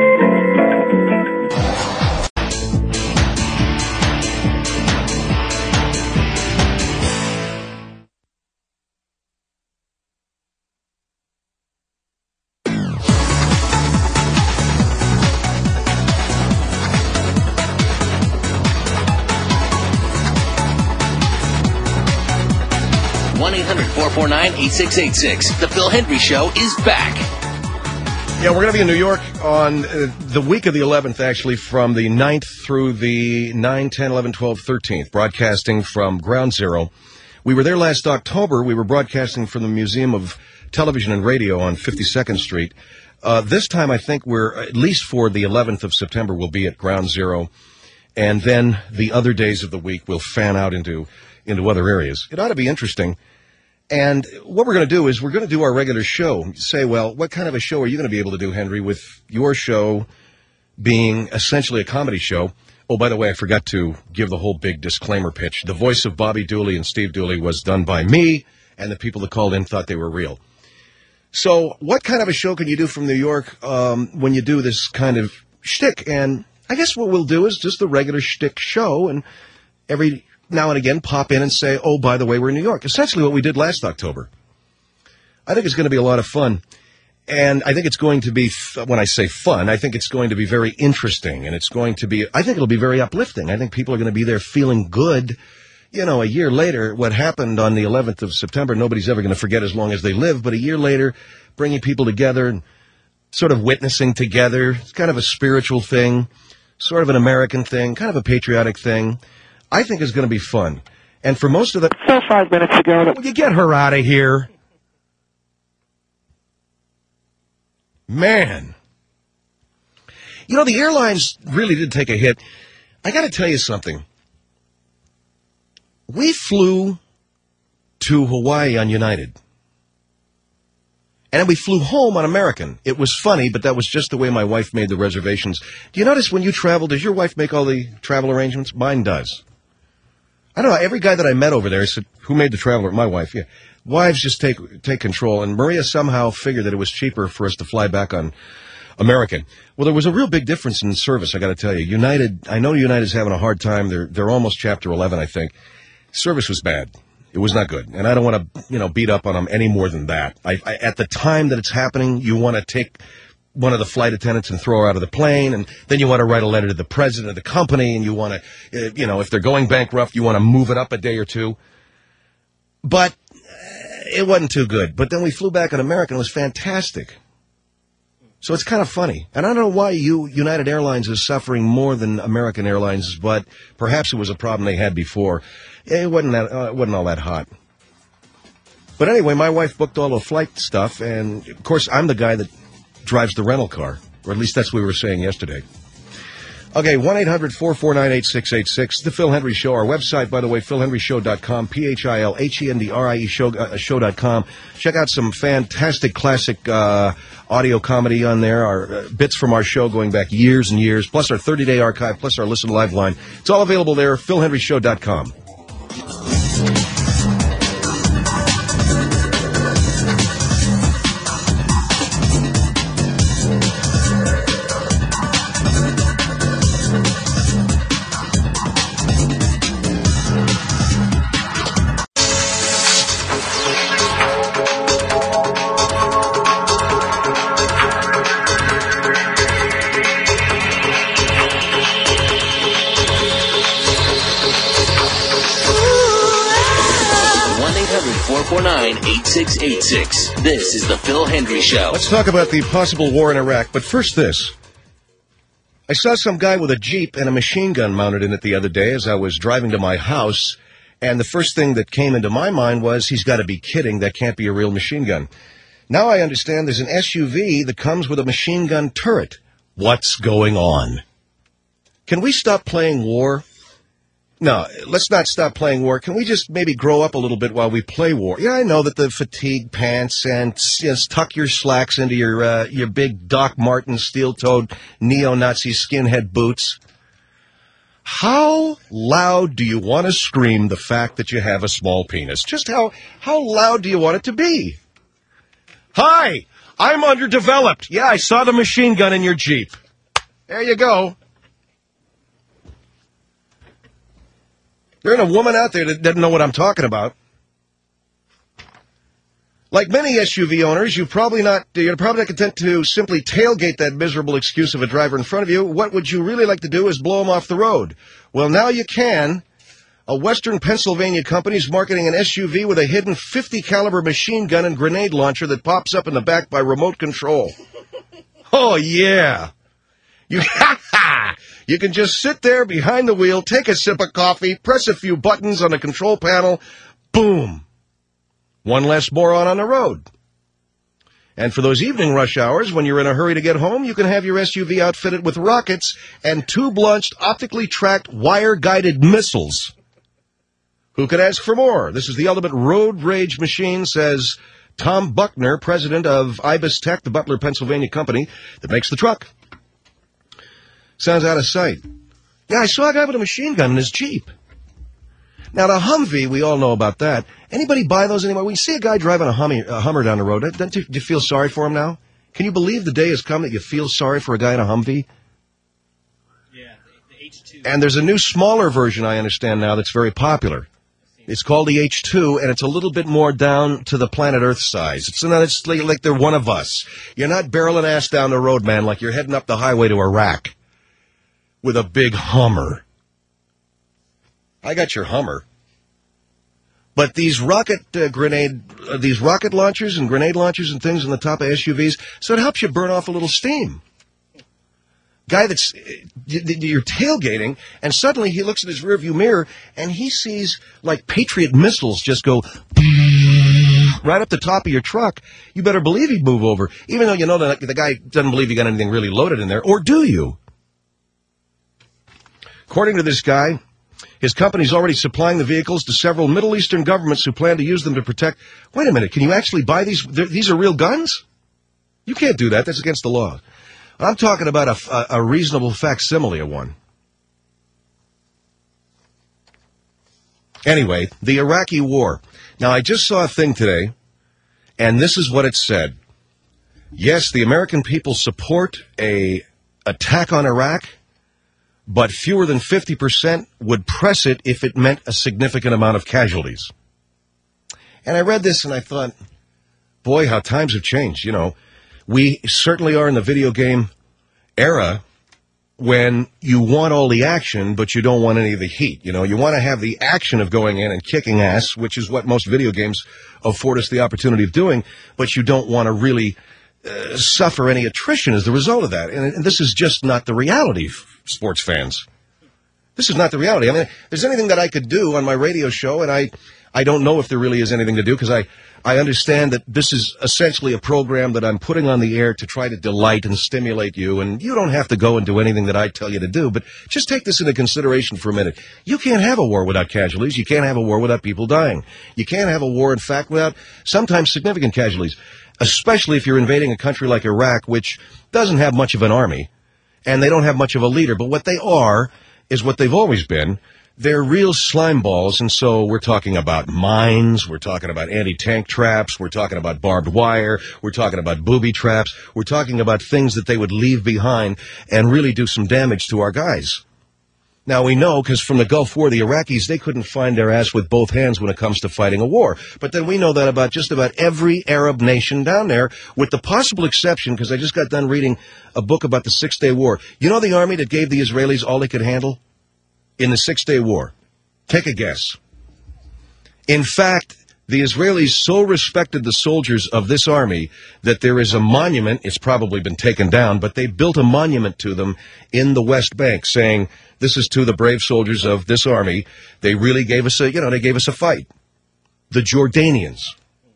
$1-800-449-8686. The Phil Hendry Show is back. Yeah, we're going to be in New York on the week of the 11th, actually, from the 9th through the 9, 10, 11, 12, 13th, broadcasting from Ground Zero. We were there last October. We were broadcasting from the Museum of Television and Radio on 52nd Street. This time, I think we're, at least for the 11th of September, we'll be at Ground Zero. And then the other days of the week will fan out into other areas. It ought to be interesting. And what we're going to do is we're going to do our regular show. You say, well, what kind of a show are you going to be able to do, Henry, with your show being essentially a comedy show? Oh, by the way, I forgot to give the whole big disclaimer pitch. The voice of Bobby Dooley and Steve Dooley was done by me, and the people that called in thought they were real. So what kind of a show can you do from New York when you do this kind of shtick? And I guess what we'll do is just the regular shtick show, and every now and again pop in and say, oh, by the way, we're in New York. Essentially what we did last October. I think it's going to be a lot of fun. And I think it's going to be, when I say fun, I think it's going to be very interesting. And it's going to be, I think it'll be very uplifting. I think people are going to be there feeling good. You know, a year later, what happened on the 11th of September, nobody's ever going to forget as long as they live. But a year later, bringing people together and sort of witnessing together, it's kind of a spiritual thing, sort of an American thing, kind of a patriotic thing. I think is going to be fun. And for most of the... So 5 minutes ago... Will you get her out of here? Man. You know, the airlines really did take a hit. I got to tell you something. We flew to Hawaii on United. And then we flew home on American. It was funny, but that was just the way my wife made the reservations. Do you notice when you travel, does your wife make all the travel arrangements? Mine does. I don't know, every guy that I met over there, I said, who made the travel? My wife, yeah. Wives just take control, and Maria somehow figured that it was cheaper for us to fly back on American. Well, there was a real big difference in service, I got to tell you. United, I know United's having a hard time. They're almost Chapter 11, I think. Service was bad. It was not good, and I don't want to, beat up on them any more than that. At the time that it's happening, you want to take one of the flight attendants and throw her out of the plane, and then you want to write a letter to the president of the company, and you want to, if they're going bankrupt, you want to move it up a day or two. But it wasn't too good. But then we flew back on American. It was fantastic. So it's kind of funny. And I don't know why United Airlines is suffering more than American Airlines, but perhaps it was a problem they had before. It wasn't all that hot. But anyway, my wife booked all the flight stuff, and, of course, I'm the guy that drives the rental car, or at least that's what we were saying yesterday. Okay, 1-800-449-8686, The Phil Hendrie Show. Our website, by the way, philhendrieshow.com, PHILHENDRIE show.com. Check out some fantastic classic audio comedy on there, our bits from our show going back years and years, plus our 30-day archive, plus our Listen Live line. It's all available there, philhendrieshow.com. This is the Phil Hendrie Show. Let's talk about the possible war in Iraq, but first this. I saw some guy with a Jeep and a machine gun mounted in it the other day as I was driving to my house, and the first thing that came into my mind was, he's got to be kidding, that can't be a real machine gun. Now I understand there's an SUV that comes with a machine gun turret. What's going on? Can we stop playing war? No, let's not stop playing war. Can we just maybe grow up a little bit while we play war? Yeah, I know that the fatigue pants and tuck your slacks into your big Doc Marten steel-toed neo-Nazi skinhead boots. How loud do you want to scream the fact that you have a small penis? Just how loud do you want it to be? Hi, I'm underdeveloped. Yeah, I saw the machine gun in your Jeep. There you go. There ain't a woman out there that doesn't know what I'm talking about. Like many SUV owners, you're probably not content to simply tailgate that miserable excuse of a driver in front of you. What would you really like to do is blow him off the road. Well, now you can. A Western Pennsylvania company is marketing an SUV with a hidden .50 caliber machine gun and grenade launcher that pops up in the back by remote control. Oh, yeah. You can just sit there behind the wheel, take a sip of coffee, press a few buttons on the control panel, boom. One less moron on the road. And for those evening rush hours, when you're in a hurry to get home, you can have your SUV outfitted with rockets and tube-launched, optically tracked, wire-guided missiles. Who could ask for more? This is the ultimate road rage machine, says Tom Buckner, president of Ibis Tech, the Butler, Pennsylvania company that makes the truck. Sounds out of sight. Yeah, I saw a guy with a machine gun in his Jeep. Now, the Humvee, we all know about that. Anybody buy those anymore? When you see a guy driving a Hummer down the road, don't you feel sorry for him now? Can you believe the day has come that you feel sorry for a guy in a Humvee? Yeah, the H2. And there's a new smaller version, I understand now, that's very popular. It's called the H2, and it's a little bit more down to the planet Earth size. It's like they're one of us. You're not barreling ass down the road, man, like you're heading up the highway to Iraq with a big Hummer. I got your Hummer. But these rocket launchers and grenade launchers and things on the top of SUVs, so it helps you burn off a little steam. Guy that's, you're tailgating, and suddenly he looks at his rearview mirror, and he sees, like, Patriot missiles just go right up the top of your truck. You better believe he'd move over, even though you know that the guy doesn't believe you got anything really loaded in there. Or do you? According to this guy, his company's already supplying the vehicles to several Middle Eastern governments who plan to use them to protect. Wait a minute, can you actually buy these? These are real guns? You can't do that. That's against the law. I'm talking about a reasonable facsimile of one. Anyway, the Iraqi war. Now, I just saw a thing today, and this is what it said. Yes, the American people support an attack on Iraq, but fewer than 50% would press it if it meant a significant amount of casualties. And I read this and I thought, boy, how times have changed. You know, we certainly are in the video game era when you want all the action, but you don't want any of the heat. You know, you want to have the action of going in and kicking ass, which is what most video games afford us the opportunity of doing, but you don't want to really suffer any attrition as the result of that. And this is just not the reality, sports fans. This is not the reality. I mean, if there's anything that I could do on my radio show, and I don't know if there really is anything to do, because I understand that this is essentially a program that I'm putting on the air to try to delight and stimulate you, and you don't have to go and do anything that I tell you to do, but just take this into consideration for a minute. You can't have a war without casualties. You can't have a war without people dying. You can't have a war, in fact, without sometimes significant casualties, especially if you're invading a country like Iraq, which doesn't have much of an army, and they don't have much of a leader, but what they are is what they've always been. They're real slime balls, and so we're talking about mines, we're talking about anti-tank traps, we're talking about barbed wire, we're talking about booby traps, we're talking about things that they would leave behind and really do some damage to our guys. Now, we know, because from the Gulf War, the Iraqis, they couldn't find their ass with both hands when it comes to fighting a war. But then we know that about just about every Arab nation down there, with the possible exception, because I just got done reading a book about the Six-Day War. You know the army that gave the Israelis all they could handle in the Six-Day War? Take a guess. In fact, the Israelis so respected the soldiers of this army that there is a monument. It's probably been taken down, but they built a monument to them in the West Bank saying, this is to the brave soldiers of this army. They really gave us they gave us a fight. The Jordanians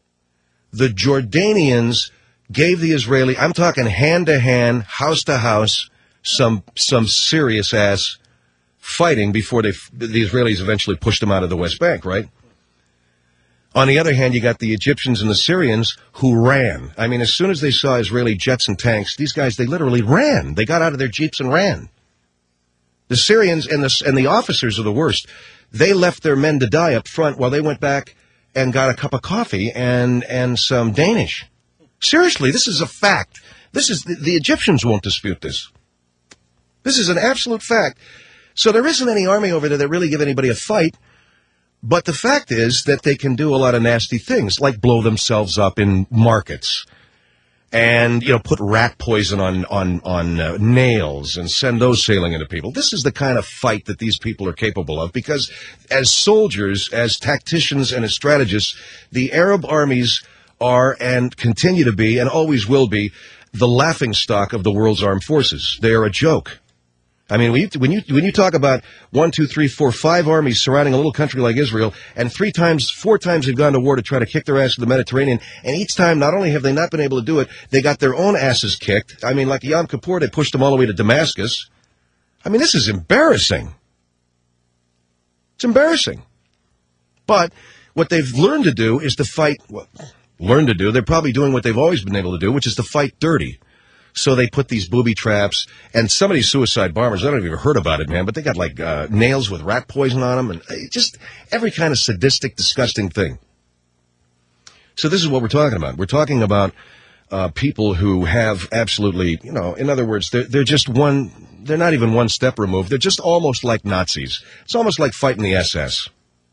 gave the Israeli, I'm talking hand to hand, house to house, some serious ass fighting before the Israelis eventually pushed them out of the West Bank, right? On the other hand, you got the Egyptians and the Syrians who ran. I mean, as soon as they saw Israeli jets and tanks, these guys, they literally ran. They got out of their jeeps and ran. The Syrians and the officers are the worst. They left their men to die up front while they went back and got a cup of coffee and some Danish. Seriously, this is a fact. The Egyptians won't dispute this. This is an absolute fact. So there isn't any army over there that really give anybody a fight. But the fact is that they can do a lot of nasty things, like blow themselves up in markets and, put rat poison on nails and send those sailing into people. This is the kind of fight that these people are capable of, because as soldiers, as tacticians, and as strategists, the Arab armies are and continue to be and always will be the laughingstock of the world's armed forces. They are a joke. I mean, when you talk about 1, 2, 3, 4, 5 armies surrounding a little country like Israel, and 4 times they've gone to war to try to kick their ass in the Mediterranean, and each time not only have they not been able to do it, they got their own asses kicked. I mean, like Yom Kippur, they pushed them all the way to Damascus. I mean, this is embarrassing. It's embarrassing. But what they've learned to do is to fight. Well, they're probably doing what they've always been able to do, which is to fight dirty. So they put these booby traps, and some of these suicide bombers, I don't know if you've ever heard about it, man, but they got like nails with rat poison on them, and just every kind of sadistic, disgusting thing. So this is what we're talking about. We're talking about people who have absolutely, in other words, they're not even one step removed. They're just almost like Nazis. It's almost like fighting the SS.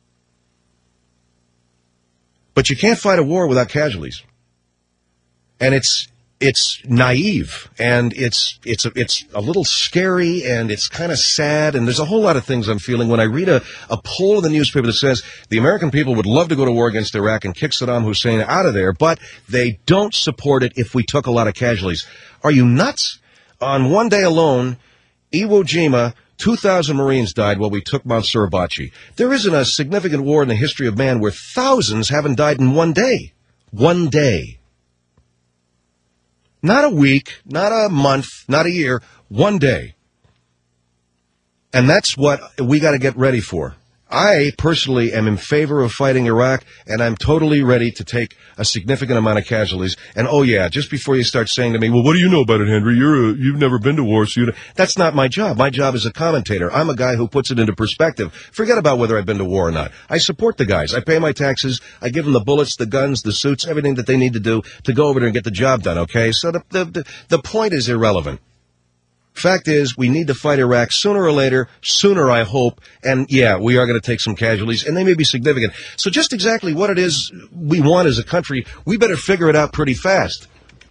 But you can't fight a war without casualties. And it's naive, and it's a little scary, and it's kind of sad, and there's a whole lot of things I'm feeling when I read a poll in the newspaper that says the American people would love to go to war against Iraq and kick Saddam Hussein out of there, but they don't support it if we took a lot of casualties. Are you nuts? On one day alone, Iwo Jima, 2,000 Marines died while we took Mount Suribachi. There isn't a significant war in the history of man where thousands haven't died in one day. One day. Not a week, not a month, not a year, one day. And that's what we got to get ready for. I personally am in favor of fighting Iraq, and I'm totally ready to take a significant amount of casualties. And oh yeah, just before you start saying to me, well, what do you know about it, Henry? You've never been to war, so that's not my job. My job is a commentator. I'm a guy who puts it into perspective. Forget about whether I've been to war or not. I support the guys. I pay my taxes. I give them the bullets, the guns, the suits, everything that they need to do to go over there and get the job done, okay? So the point is irrelevant. Fact is, we need to fight Iraq sooner or later, sooner I hope, and yeah, we are going to take some casualties, and they may be significant. So just exactly what it is we want as a country, we better figure it out pretty fast.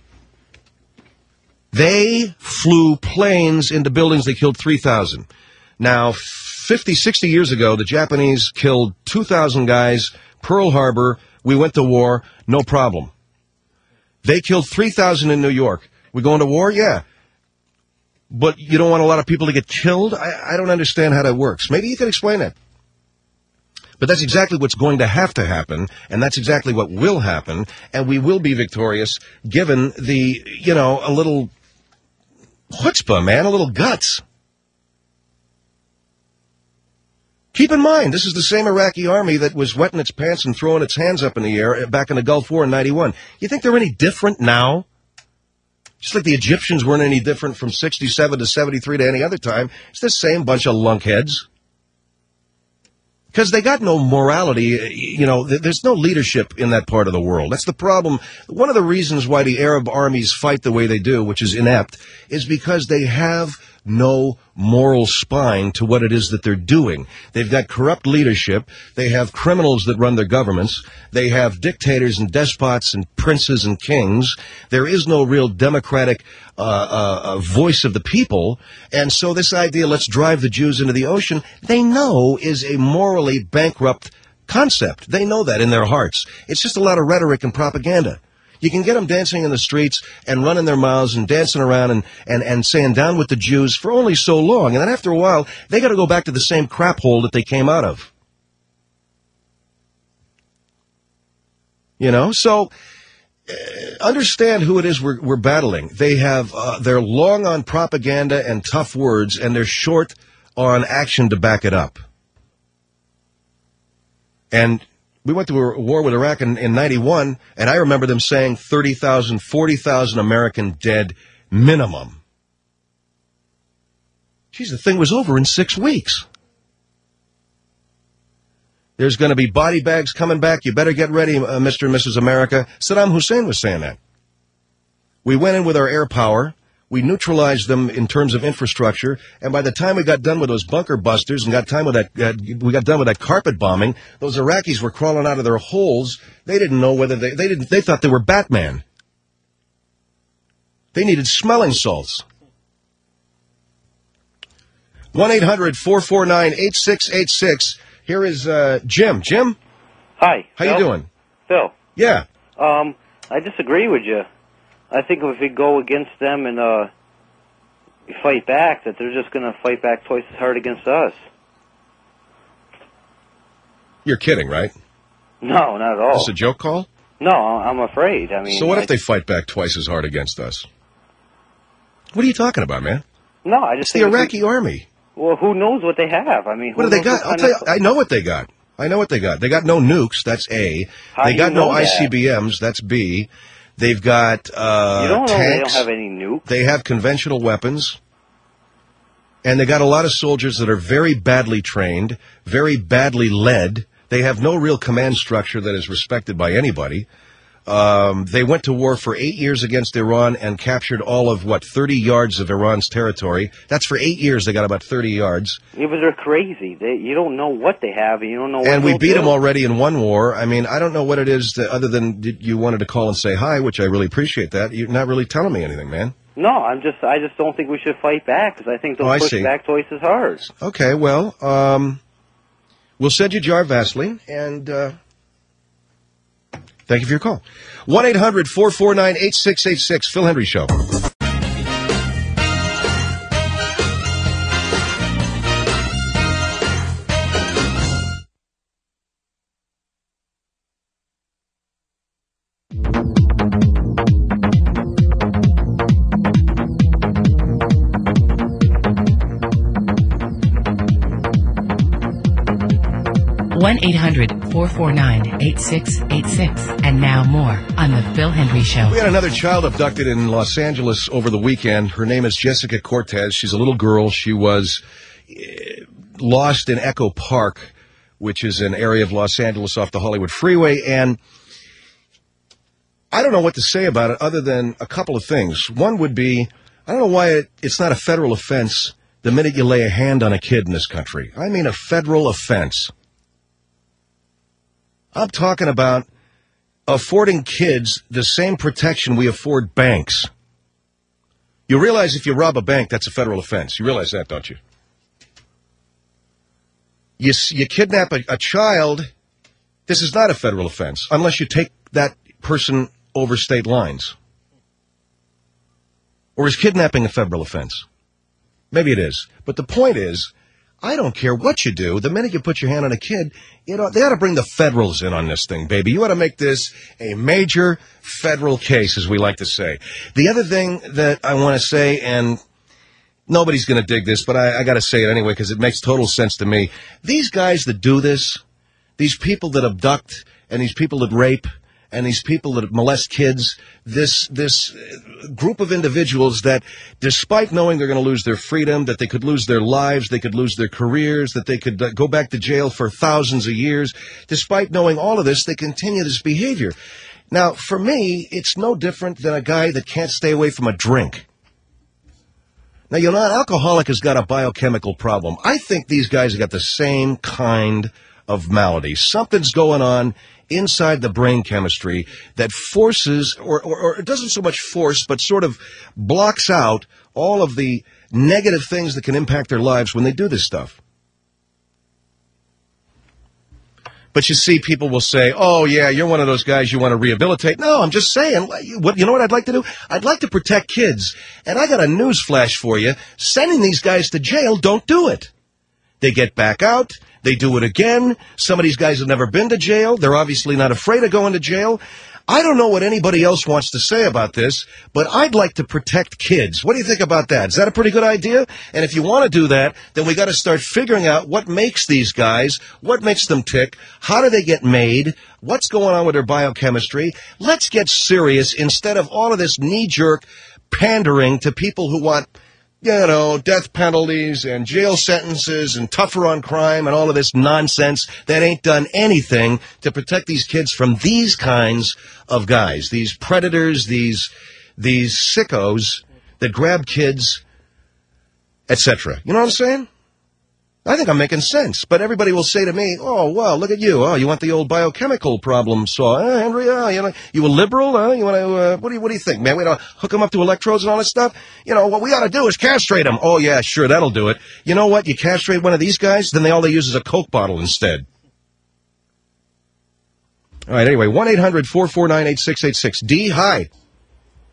They flew planes into buildings, they killed 3,000. Now, 50, 60 years ago, the Japanese killed 2,000 guys, Pearl Harbor, we went to war, no problem. They killed 3,000 in New York. We going to war? Yeah. But you don't want a lot of people to get killed? I don't understand how that works. Maybe you can explain that. But that's exactly what's going to happen, and that's exactly what will happen, and we will be victorious given the, a little chutzpah, man, a little guts. Keep in mind, this is the same Iraqi army that was wetting its pants and throwing its hands up in the air back in the Gulf War in 91. You think they're any different now? Just like the Egyptians weren't any different from 67 to 73 to any other time. It's the same bunch of lunkheads. Because they got no morality, there's no leadership in that part of the world. That's the problem. One of the reasons why the Arab armies fight the way they do, which is inept, is because they have no moral spine to what it is that they're doing. They've got corrupt leadership. They have criminals that run their governments. They have dictators and despots and princes and kings. There is no real democratic voice of the people. And so this idea, let's drive the Jews into the ocean, they know is a morally bankrupt concept. They know that in their hearts. It's just a lot of rhetoric and propaganda. You can get them dancing in the streets and running their mouths and dancing around and saying down with the Jews for only so long. And then after a while, they got to go back to the same crap hole that they came out of. So understand who it is we're battling. They have, they're long on propaganda and tough words, and they're short on action to back it up. And we went to a war with Iraq in 91, and I remember them saying 30,000, 40,000 American dead minimum. Geez, the thing was over in 6 weeks. There's going to be body bags coming back. You better get ready, Mr. and Mrs. America. Saddam Hussein was saying that. We went in with our air power. We neutralized them in terms of infrastructure, and by the time we got done with those bunker busters and got done with that carpet bombing, those Iraqis were crawling out of their holes. They didn't know whether they thought they were Batman. They needed smelling salts. 1-800-449-8686. Here is Jim. Jim? Hi. How you doing? Phil. Yeah. I disagree with you. I think if we go against them and fight back, that they're just going to fight back twice as hard against us. You're kidding, right? No, not at all. Is this a joke call? No, I'm afraid. I mean, so what if they fight back twice as hard against us? What are you talking about, man? No, I just it's think the Iraqi army. Well, who knows what they have? I mean, what do they got? I'll tell you. I know what they got. I know what they got. They got no nukes. That's A. They got no ICBMs. That's B. They've got you don't know tanks. They don't have any nukes. They have conventional weapons. And they got a lot of soldiers that are very badly trained, very badly led. They have no real command structure that is respected by anybody. They went to war for 8 years against Iran and captured all of, 30 yards of Iran's territory. That's for 8 years. They got about 30 yards. Yeah, but they're crazy. You don't know what they have, and you don't know what And we beat do. them already in one war. I mean, I don't know what it is that, other than you wanted to call and say hi, which I really appreciate that. You're not really telling me anything, man. No, I just don't think we should fight back, because I think they'll push back twice as hard. Okay, well, we'll send you jar Vaseline, and thank you for your call. 1-800-449-8686, Phil Hendry Show. One 1-800-449-8686. And now more on The Phil Hendry Show. We had another child abducted in Los Angeles over the weekend. Her name is Jessica Cortez. She's a little girl. She was lost in Echo Park, which is an area of Los Angeles off the Hollywood Freeway. And I don't know what to say about it other than a couple of things. One would be, I don't know why it's not a federal offense the minute you lay a hand on a kid in this country. I mean a federal offense. I'm talking about affording kids the same protection we afford banks. You realize if you rob a bank, that's a federal offense. You realize that, don't you? You kidnap a child, this is not a federal offense, unless you take that person over state lines. Or is kidnapping a federal offense? Maybe it is. But the point is, I don't care what you do. The minute you put your hand on a kid, they ought to bring the federals in on this thing, baby. You ought to make this a major federal case, as we like to say. The other thing that I want to say, and nobody's going to dig this, but I got to say it anyway because it makes total sense to me. These guys that do this, these people that abduct and these people that rape and these people that molest kids, this group of individuals that, despite knowing they're going to lose their freedom, that they could lose their lives, they could lose their careers, that they could go back to jail for thousands of years, despite knowing all of this, they continue this behavior. Now, for me, it's no different than a guy that can't stay away from a drink. Now, an alcoholic has got a biochemical problem. I think these guys have got the same kind of malady. Something's going on inside the brain chemistry that forces, or it doesn't so much force, but sort of blocks out all of the negative things that can impact their lives when they do this stuff. But you see, people will say, oh, yeah, you're one of those guys you want to rehabilitate. No, I'm just saying, you know what I'd like to do? I'd like to protect kids. And I got a news flash for you. Sending these guys to jail, don't do it. They get back out. They do it again. Some of these guys have never been to jail. They're obviously not afraid of going to jail. I don't know what anybody else wants to say about this, but I'd like to protect kids. What do you think about that? Is that a pretty good idea? And if you want to do that, then we got to start figuring out what makes these guys, what makes them tick, how do they get made, what's going on with their biochemistry. Let's get serious instead of all of this knee-jerk pandering to people who want, death penalties and jail sentences and tougher on crime and all of this nonsense that ain't done anything to protect these kids from these kinds of guys, these predators, these sickos that grab kids, etc. You know what I'm saying? I think I'm making sense, but everybody will say to me, oh, well, look at you. Oh, you want the old biochemical problem solved. Henry, you a liberal? You want to, what do you think, man? We don't hook them up to electrodes and all this stuff? What we ought to do is castrate them. Oh, yeah, sure, that'll do it. You know what? You castrate one of these guys, then all they use is a Coke bottle instead. All right, anyway, 1-800-449-8686. D, hi.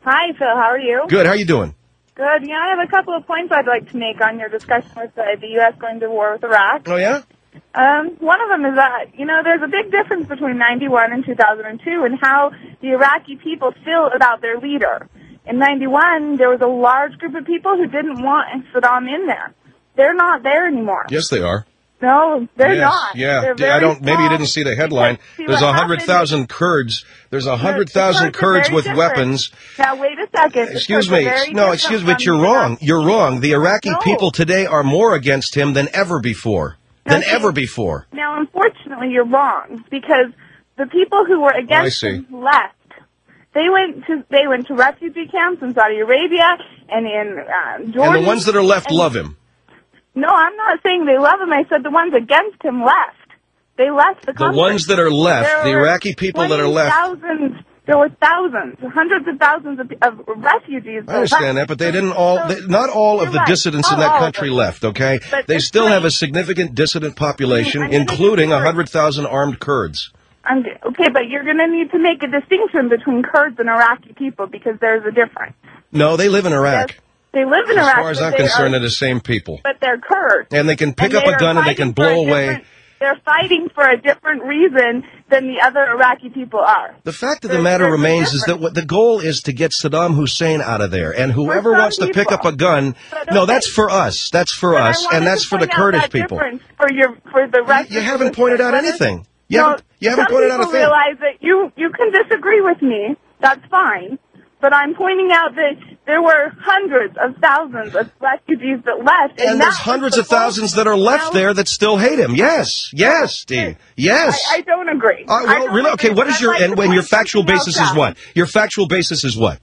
Hi, Phil. How are you? Good. How you doing? Good. Yeah, I have a couple of points I'd like to make on your discussion with the U.S. going to war with Iraq. Oh, yeah? One of them is that, there's a big difference between 91 and 2002 and how the Iraqi people feel about their leader. In 91, there was a large group of people who didn't want Saddam in there. They're not there anymore. Yes, they are. No, they're not. Yeah, They're maybe you didn't see the headline. There's 100,000 Kurds. There's 100,000 Kurds with weapons. Now, wait a second. Excuse me. No, excuse me, but you're wrong. You're wrong. The Iraqi people today are more against him than ever before. Ever before. Now, unfortunately, you're wrong, because the people who were against him left. They went to refugee camps in Saudi Arabia and in Jordan. And the ones that are left love him. No, I'm not saying they love him. I said the ones against him left. They left the country. The ones that are left, the Iraqi people that are left. There were thousands, hundreds of thousands of refugees. I understand that, but they didn't all, not all of the dissidents in that country left, okay? They still have a significant dissident population, including 100,000 armed Kurds. Okay, but you're going to need to make a distinction between Kurds and Iraqi people, because there's a difference. No, they live in Iraq. Yes, they live in Iraq. As far as I'm concerned, they're the same people. But they're Kurds. And they can pick up a gun and they can blow away. They're fighting for a different reason than the other Iraqi people are. The fact of the matter remains is that what the goal is to get Saddam Hussein out of there. And whoever wants to pick up a gun, no, that's for us. That's for us, and that's for the Kurdish people. For the rest you haven't pointed out anything. You haven't pointed out a thing. Realize that you can disagree with me. That's fine. But I'm pointing out that there were hundreds of thousands of refugees that left. And there's hundreds of thousands that are left there that still hate him. Yes, Steve. Yes. I don't agree. Well, really? Okay, what is your, and when your factual basis is what? Your factual basis is what?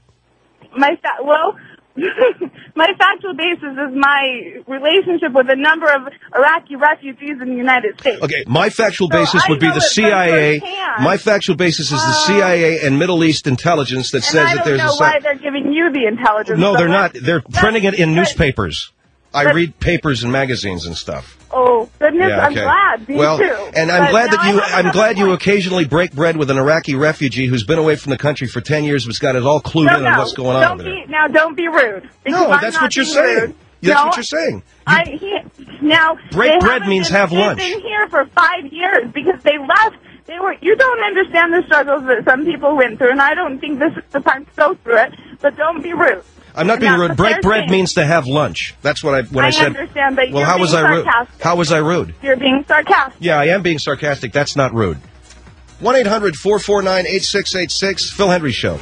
My factual basis is my relationship with a number of Iraqi refugees in the United States. Okay, my factual basis would be the CIA. My factual basis is the CIA and Middle East intelligence that says that there's a... I don't know why they're giving you the intelligence. No, they're not. They're printing it in newspapers. I read papers and magazines and stuff. Oh, goodness, yeah, okay. I'm glad. Me too. And I'm glad you occasionally break bread with an Iraqi refugee who's been away from the country for 10 years but's got it all clued in on what's going on over there. Now, don't be rude. No, that's what you're saying. That's what you're saying. Break bread means have lunch. They've been here for 5 years because they left. You don't understand the struggles that some people went through, and I don't think this is the time to go through it, but don't be rude. I'm not being rude. Break bread means to have lunch. That's what I said. I understand, but well, how was I rude? How was I rude? You're being sarcastic. Yeah, I am being sarcastic. That's not rude. 1-800-449-8686, Phil Hendry Show.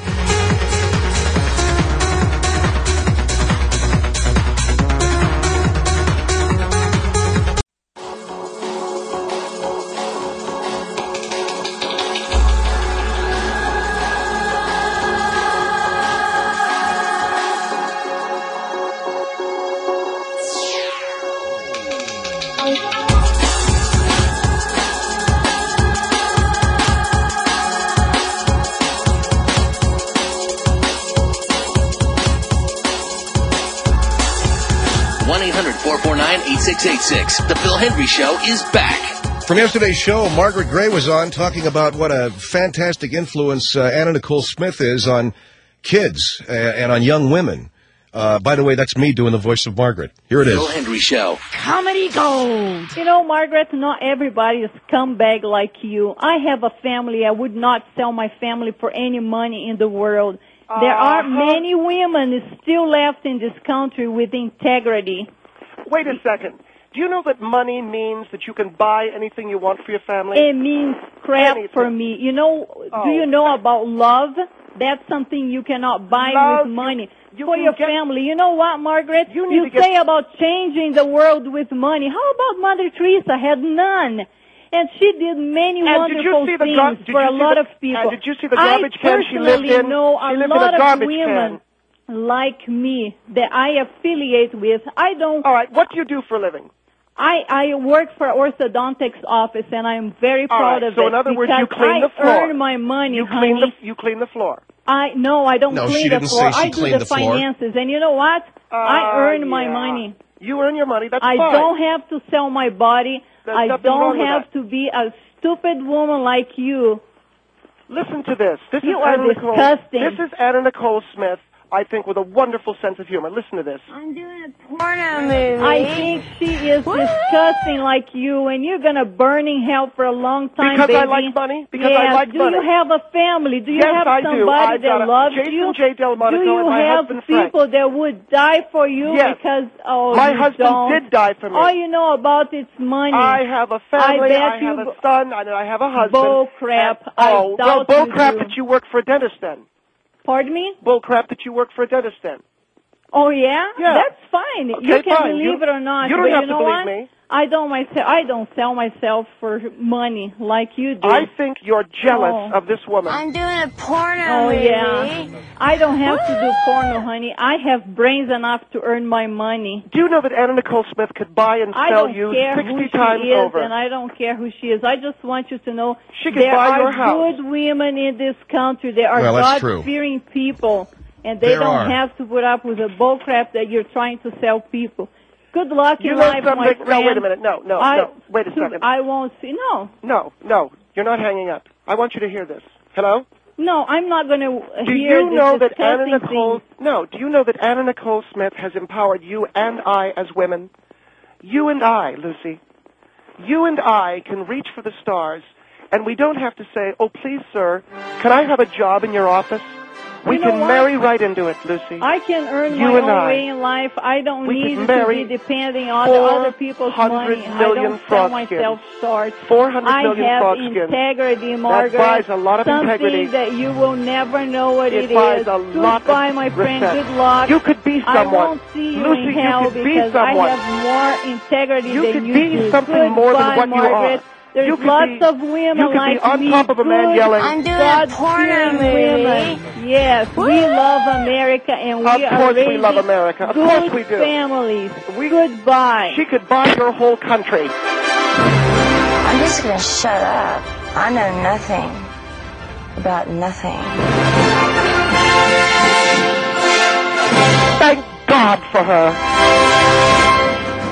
The Phil Hendry Show is back. From yesterday's show, Margaret Gray was on talking about what a fantastic influence Anna Nicole Smith is on kids and on young women. By the way, that's me doing the voice of Margaret. Here it is. Phil Hendry Show. Comedy Gold. Margaret, not everybody is scumbag like you. I have a family. I would not sell my family for any money in the world. There are many women still left in this country with integrity. Wait a second. Do you know that money means that you can buy anything you want for your family? It means crap for me. Do you know about love? That's something you cannot buy with money. For your family. You know what, Margaret? You say about changing the world with money. How about Mother Teresa had none? And she did many wonderful things for a lot of people. Did you see the garbage can she lived in? I personally know a lot of women like me that I affiliate with. I don't... All right, what do you do for a living? I work for orthodontics office, and I'm very proud of it. So in other words, you clean the floor. I earn my money, you clean the floor. No, I don't clean the floor. I do the finances, and you know what? I earn my money. You earn your money. That's fine. I don't have to sell my body. I don't have to be a stupid woman like you. Listen to this. You are disgusting. This is Anna Nicole Smith I think, with a wonderful sense of humor. Listen to this. I'm doing a porno movie. I think she is disgusting like you, and you're going to burn in hell for a long time, Because baby. I like money? Because yes. I like do money. you have a family? Do you Yes, have I do. somebody I've got that loves Jason you? J. Delmonico do you and my have husband, Frank. people that would die for you? Yes. Because, oh, My you husband don't. did die for me. All you know about is money. I have a family, I bet have a son, and I have a husband. Bull crap. Oh, I well, doubt bull you crap do. that you work for a dentist then. Pardon me? Bull crap that you work for a dentist then. Oh, yeah? Yeah. That's fine. Okay, you can fine. believe it or not. You don't but have you to know believe what? me. I don't sell myself for money like you do. I think you're jealous of this woman. I'm doing a porno movie. Yeah. I don't have to do porno, honey. I have brains enough to earn my money. Do you know that Anna Nicole Smith could buy and I sell don't you care 60 who she times is, over? and I don't care who she is. I just want you to know She could there buy are your house. good women in this country. There are Well, that's true. God-fearing people, and they There don't are. have to put up with the bull crap that you're trying to sell people. Good luck You in know life, my something? friend. No, wait a minute. No. Wait a second. I won't see. No. No. You're not hanging up. I want you to hear this. Hello? No, I'm not going to Do hear you know this that Anna disgusting Nicole? thing. No. Do you know that Anna Nicole Smith has empowered you and I as women? You and I, Lucy. You and I can reach for the stars, and we don't have to say, "Oh, please, sir, can I have a job in your office?" We You know can what? marry right into it, Lucy. I can earn You my and own I. way in life. I don't We need could to marry be depending on other people's 400 money. I million don't sell frog skins. myself short. 400 I million have frog skins. integrity, Margaret. buys a lot of Something integrity. that you will never know what It it buys is. a lot of Goodbye, my friend. respect. Good luck. You could be I someone. won't see you Lucy, in you hell could be because someone. I have more integrity You than could you be do. something more than Goodbye, what you Margaret. are. There's You could lots be- of women you could be like on me. top of a man Good, yelling. I'm doing a God-fearing porno movie. women. Yes, we love America, and we Of are course we raising love America. Of good course we do. families. Goodbye. She could buy your whole country. I'm just going to shut up. I know nothing about nothing. Thank God for her.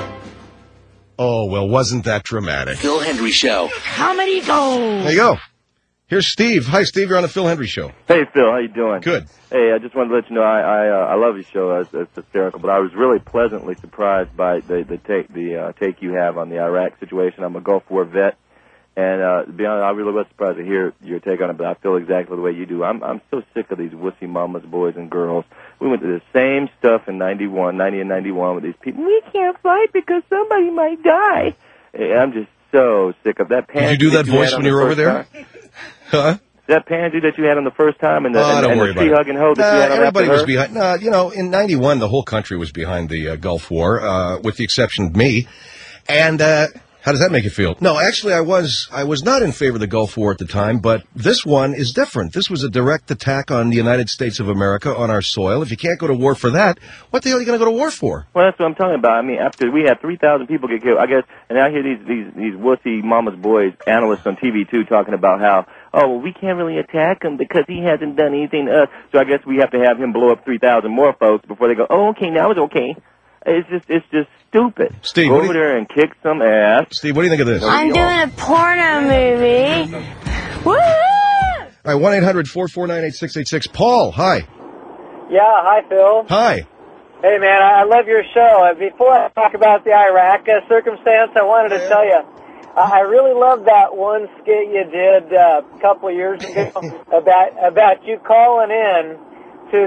Oh, well, wasn't that dramatic? Phil Hendry Show. Comedy Gold. There you go. Here's Steve. Hi, Steve. You're on the Phil Hendry Show. Hey, Phil. How you doing? Good. Hey, I just wanted to let you know I love your show. It's hysterical, but I was really pleasantly surprised by the take you have on the Iraq situation. I'm a Gulf War vet, and to be honest, I really was surprised to hear your take on it. But I feel exactly the way you do. I'm so sick of these wussy mamas, boys and girls. We went to the same stuff in 90 and 91 with these people. We can't fight because somebody might die. Hey, I'm just so sick of that. Did you do that voice when you were over there? Huh? That pansy that you had on the first time and the, don't and worry the about it. tree-hugging hoe that you had on everybody after was her? behind. No, you know, in 91, the whole country was behind the Gulf War, with the exception of me. And how does that make you feel? No, actually, I was not in favor of the Gulf War at the time, but this one is different. This was a direct attack on the United States of America, on our soil. If you can't go to war for that, what the hell are you going to go to war for? Well, that's what I'm talking about. I mean, after we had 3,000 people get killed, I guess, and I hear these wussy mama's boys analysts on TV too talking about how, oh, well, we can't really attack him because he hasn't done anything to us. So I guess we have to have him blow up 3,000 more folks before they go, oh, okay, now it's okay. It's just stupid. Steve, go over there and kick some ass. Steve, what do you think of this? I'm doing a porno movie. Woo! All right, 1-800-449-8686. Paul, hi. Yeah, hi, Phil. Hi. Hey, man, I love your show. Before I talk about the Iraq circumstance, I wanted to tell you, I really love that one skit you did a couple of years ago about you calling in to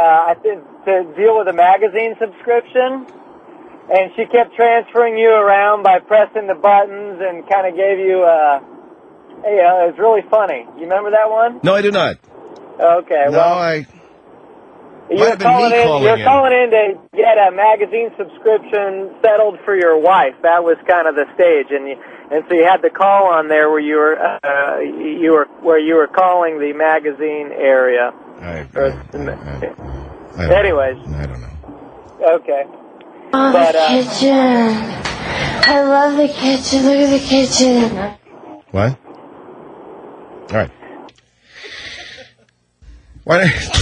to deal with a magazine subscription, and she kept transferring you around by pressing the buttons and kind of gave you it was really funny. You remember that one? No, I do not. Okay, No, You're calling in to get a magazine subscription settled for your wife. That was kind of the stage, and so you had the call on there where you were calling the magazine area. Anyways, I don't know. Okay. Oh, But, the kitchen. I love the kitchen. Look at the kitchen. What? All right. Why?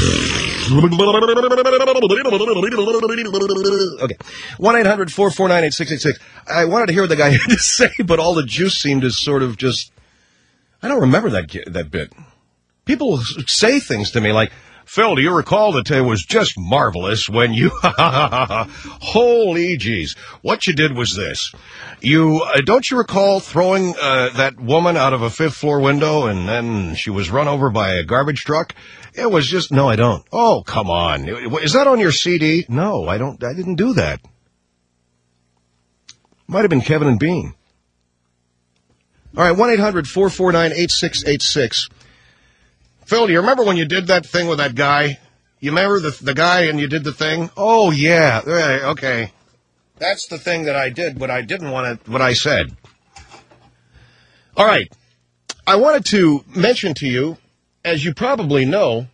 Okay. 1-800-449-8686. I wanted to hear what the guy had to say, but all the juice seemed to sort of just. I don't remember that bit. People say things to me like, Phil, do you recall that it was just marvelous when you... Holy jeez. What you did was this. You don't you recall throwing that woman out of a 5th floor window and then she was run over by a garbage truck? It was just... No, I don't. Oh, come on. Is that on your CD? No, I don't. I didn't do that. Might have been Kevin and Bean. All right, 1-800-449-8686. Phil, do you remember when you did that thing with that guy? You remember the guy and you did the thing? Oh, yeah. Okay. That's the thing that I did, but I didn't want to, what I said. All right. I wanted to mention to you, as you probably know,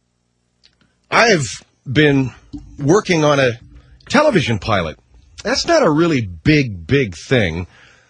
I've been working on a television pilot. That's not a really big thing.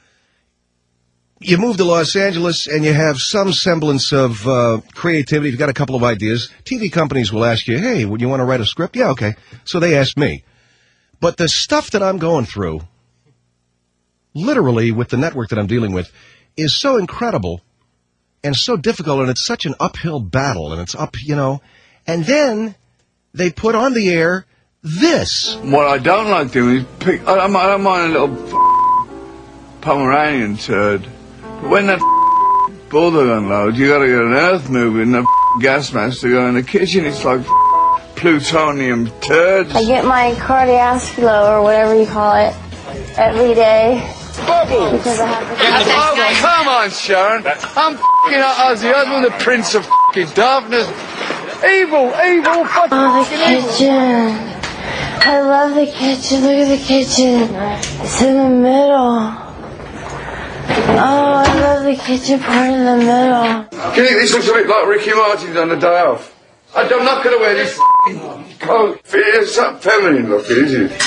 You move to Los Angeles and you have some semblance of creativity. You've got a couple of ideas. TV companies will ask you, hey, would you want to write a script? Yeah, okay. So they ask me. But the stuff that I'm going through, literally with the network that I'm dealing with, is so incredible and so difficult, and it's such an uphill battle, and it's up, you know. And then they put on the air this. What I don't like doing is pick... I don't mind a little Pomeranian turd. But when that bulldog unloads, you gotta get an earth mover and a gas mask to go in the kitchen. It's like plutonium turds. I get my cardiovascular, or whatever you call it, every day. Because I have to... Oh, come on, Sharon. I'm f***ing Ozzy Osbourne, the Prince of f***ing Darkness. Evil, fucking... Oh, the kitchen. I love the kitchen. Look at the kitchen. It's in the middle. Oh, I love the kitchen part in the middle. Do you think this looks a bit like Ricky Martin's on the day off? I'm not going to wear this coat. It's not feminine looking, is it?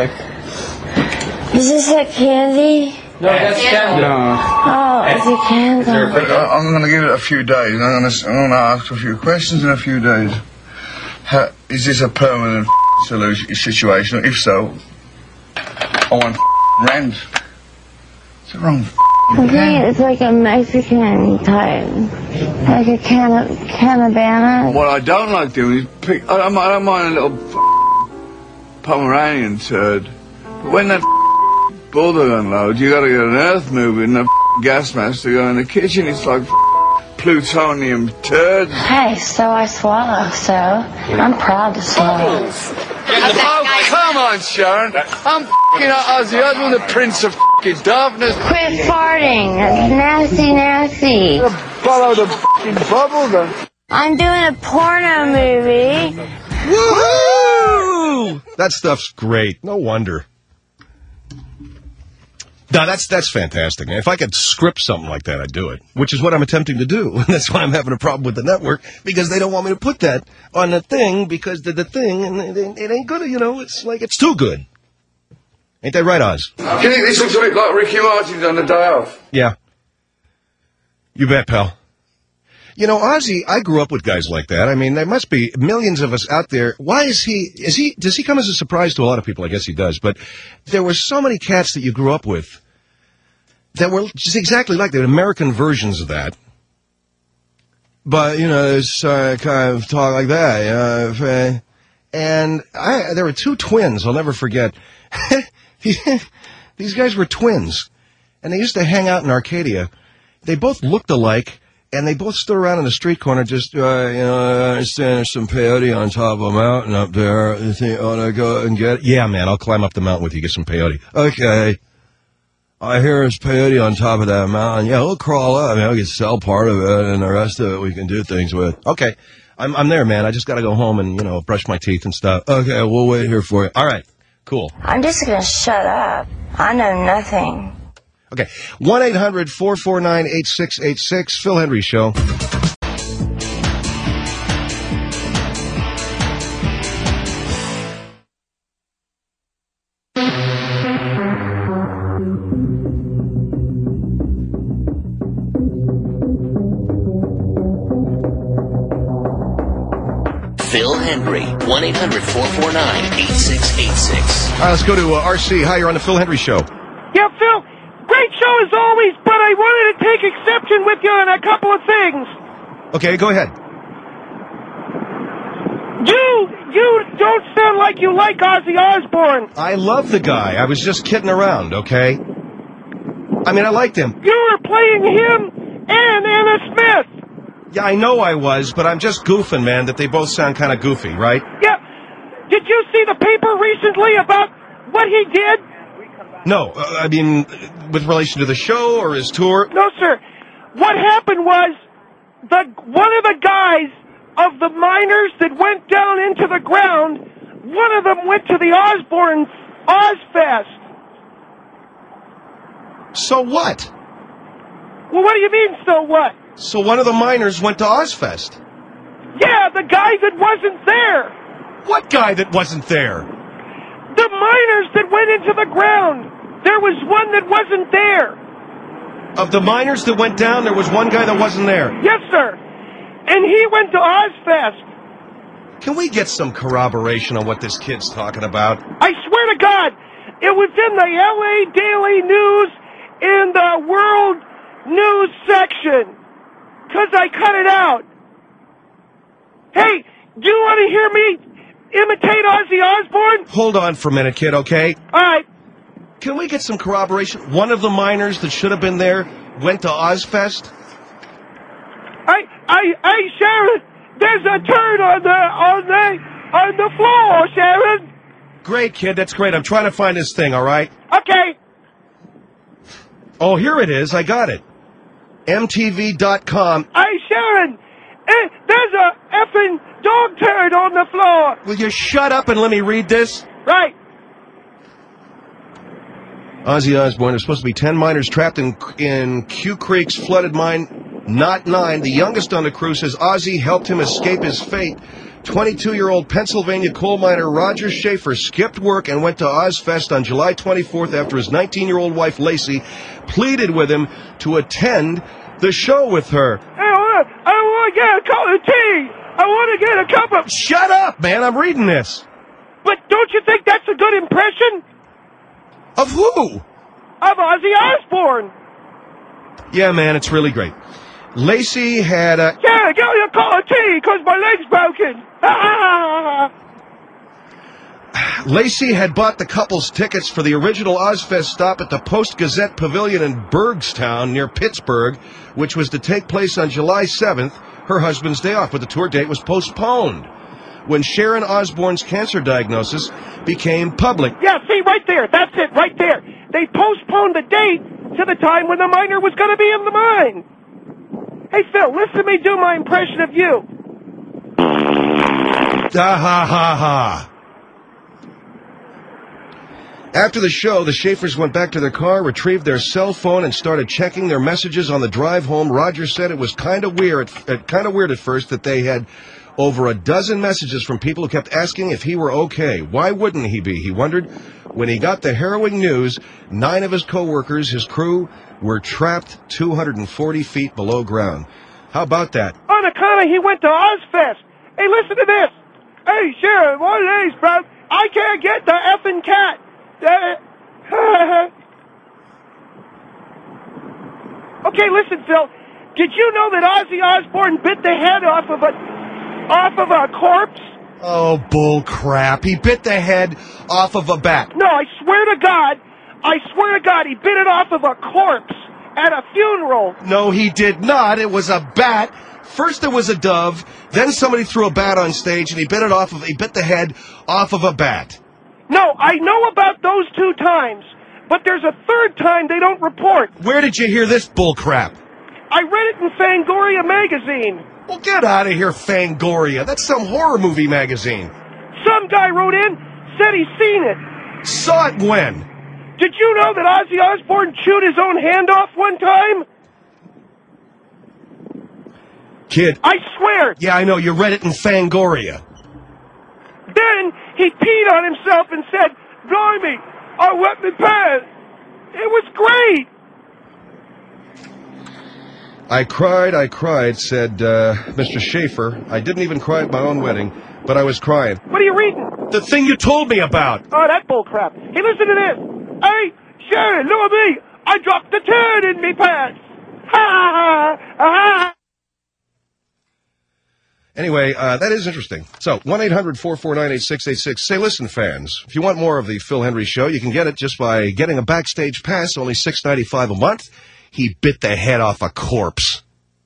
Is this a candy? No, that's candy. No. Oh, it's a candle. I'm going to give it a few days. I'm going to ask a few questions in a few days. Is this a permanent solution situation? If so, I want rent. It's the wrong I think it's like a Mexican type, like a canabana. What I don't like doing is pick... I don't mind a little Pomeranian turd. But when that bulldog unloads, you gotta get an earth mover and a gas mask to go in the kitchen. It's like plutonium turds. Hey, so I swallow, so I'm proud to swallow. Oh, come on, Sharon. I'm f***ing Ozzy Osbourne, the Prince of f***ing Darkness. Quit farting. It's nasty. Follow the f***ing bubble, then. I'm doing a porno movie. Woohoo! That stuff's great. No wonder. No, that's fantastic. If I could script something like that, I'd do it, which is what I'm attempting to do. And that's why I'm having a problem with the network, because they don't want me to put that on the thing, because the thing, and it ain't good, you know, it's like, it's too good. Ain't that right, Oz? Do you think this looks a bit like Ricky Martin's on the day off? Yeah. You bet, pal. You know, Ozzy, I grew up with guys like that. I mean, there must be millions of us out there. Why does he come as a surprise to a lot of people? I guess he does. But there were so many cats that you grew up with that were just exactly like that, American versions of that. But, you know, there's kind of talk like that, you know. And there were two twins, I'll never forget. These guys were twins. And they used to hang out in Arcadia. They both looked alike. And they both stood around in the street corner just, you know, I understand there's some peyote on top of a mountain up there. You think, oh, I go and get it? Yeah, man, I'll climb up the mountain with you, get some peyote. Okay. I hear there's peyote on top of that mountain. Yeah, we'll crawl up. I mean, we can sell part of it, and the rest of it we can do things with. Okay. I'm there, man. I just got to go home and, you know, brush my teeth and stuff. Okay, we'll wait here for you. All right. Cool. I'm just going to shut up. I know nothing. Okay, 1-800-449-8686, Phil Hendry Show. Phil Hendry, 1-800-449-8686. All right, let's go to RC. Hi, you're on the Phil Hendry Show. Yeah, Phil, great show as always, but I wanted to take exception with you on a couple of things. Okay, go ahead. You don't sound like you like Ozzy Osbourne. I love the guy. I was just kidding around, okay? I mean, I liked him. You were playing him and Anna Smith. Yeah, I know I was, but I'm just goofing, man, that they both sound kind of goofy, right? Yeah. Did you see the paper recently about what he did? No, I mean, with relation to the show or his tour? No, sir. What happened was one of the guys of the miners that went down into the ground, one of them went to the Osbourne Ozfest. So what? Well, what do you mean, so what? So one of the miners went to Ozfest? Yeah, the guy that wasn't there. What guy that wasn't there? The miners that went into the ground. There was one that wasn't there. Of the miners that went down, there was one guy that wasn't there? Yes, sir. And he went to Ozfest. Can we get some corroboration on what this kid's talking about? I swear to God, it was in the L.A. Daily News in the World News section. Because I cut it out. Hey, do you want to hear me imitate Ozzy Osbourne? Hold on for a minute, kid, okay? All right. Can we get some corroboration? One of the miners that should have been there went to Ozfest? Hey, Sharon, there's a turd on the floor, Sharon. Great, kid, that's great. I'm trying to find this thing, all right? Okay. Oh, here it is. I got it. MTV.com. Hey, Sharon, there's a effing dog turd on the floor. Will you shut up and let me read this? Right. Ozzy Osbourne, there's supposed to be 10 miners trapped in Q Creek's flooded mine. Not 9. The youngest on the crew says Ozzy helped him escape his fate. 22-year-old Pennsylvania coal miner Roger Schaefer skipped work and went to Ozfest on July 24th after his 19-year-old wife Lacey pleaded with him to attend the show with her. I want to get a cup of tea. I want to get a cup of... Shut up, man. I'm reading this. But don't you think that's a good impression? Of who? Of Ozzy Osbourne. Yeah, man, it's really great. Lacey had a... Yeah, get me a cup of tea, because my leg's broken. Lacey had bought the couple's tickets for the original Ozfest stop at the Post-Gazette Pavilion in Bergstown, near Pittsburgh, which was to take place on July 7th, her husband's day off, but the tour date was postponed when Sharon Osbourne's cancer diagnosis became public. Yeah, see, right there. That's it, right there. They postponed the date to the time when the miner was going to be in the mine. Hey, Phil, listen to me do my impression of you. Ha ha ha ha. After the show, the Schaefers went back to their car, retrieved their cell phone, and started checking their messages on the drive home. Roger said it was kind of weird at first that they had over a dozen messages from people who kept asking if he were okay. Why wouldn't he be? He wondered. When he got the harrowing news, 9 of his co-workers, his crew, were trapped 240 feet below ground. How about that? On account of he went to Ozfest. Hey, listen to this. Hey, Sharon, one of these, bro. I can't get the effing cat. Okay, listen, Phil. Did you know that Ozzy Osbourne bit the head off of a corpse? Oh, bull crap. He bit the head off of a bat. No, I swear to God, he bit it off of a corpse at a funeral. No, he did not. It was a bat. First it was a dove, then somebody threw a bat on stage and he bit the head off of a bat. No, I know about those 2 times, but there's a 3rd time they don't report. Where did you hear this bull crap? I read it in Fangoria magazine. Well, get out of here, Fangoria. That's some horror movie magazine. Some guy wrote in, said he's seen it. Saw it when? Did you know that Ozzy Osbourne chewed his own hand off one time? Kid. I swear. Yeah, I know. You read it in Fangoria. Then he peed on himself and said, "Blimey, I wet my pants." It was great. I cried, said Mr. Schaefer. I didn't even cry at my own wedding, but I was crying. What are you reading? The thing you told me about. Oh, that bull crap. Hey, listen to this. Hey, Sharon, look at me. I dropped the turd in me pants. Ha ha ha ha. Anyway, that is interesting. So, 1-800-449-8686. Say, listen, fans, if you want more of the Phil Hendry Show, you can get it just by getting a backstage pass, only $6.95 a month. He bit the head off a corpse.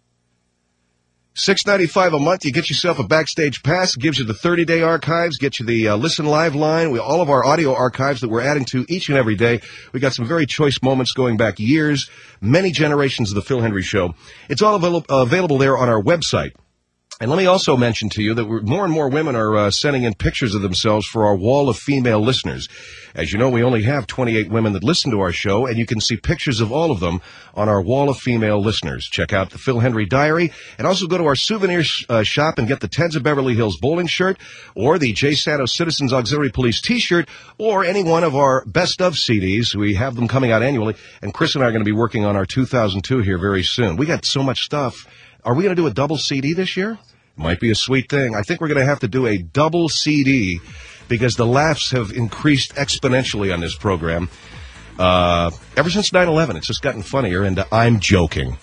$6.95 a month, you get yourself a backstage pass, gives you the 30-day archives, gets you the Listen Live line, all of our audio archives that we're adding to each and every day. We got some very choice moments going back years, many generations of the Phil Hendry Show. It's all available there on our website. And let me also mention to you that more and more women are sending in pictures of themselves for our wall of female listeners. As you know, we only have 28 women that listen to our show, and you can see pictures of all of them on our wall of female listeners. Check out the Phil Hendry Diary, and also go to our souvenir shop and get the Teds of Beverly Hills bowling shirt, or the Jay Santos Citizens Auxiliary Police T-shirt, or any one of our Best of CDs. We have them coming out annually, and Chris and I are going to be working on our 2002 here very soon. We got so much stuff. Are we going to do a double CD this year? Might be a sweet thing. I think we're going to have to do a double CD because the laughs have increased exponentially on this program. Ever since 9/11, it's just gotten funnier, and I'm joking.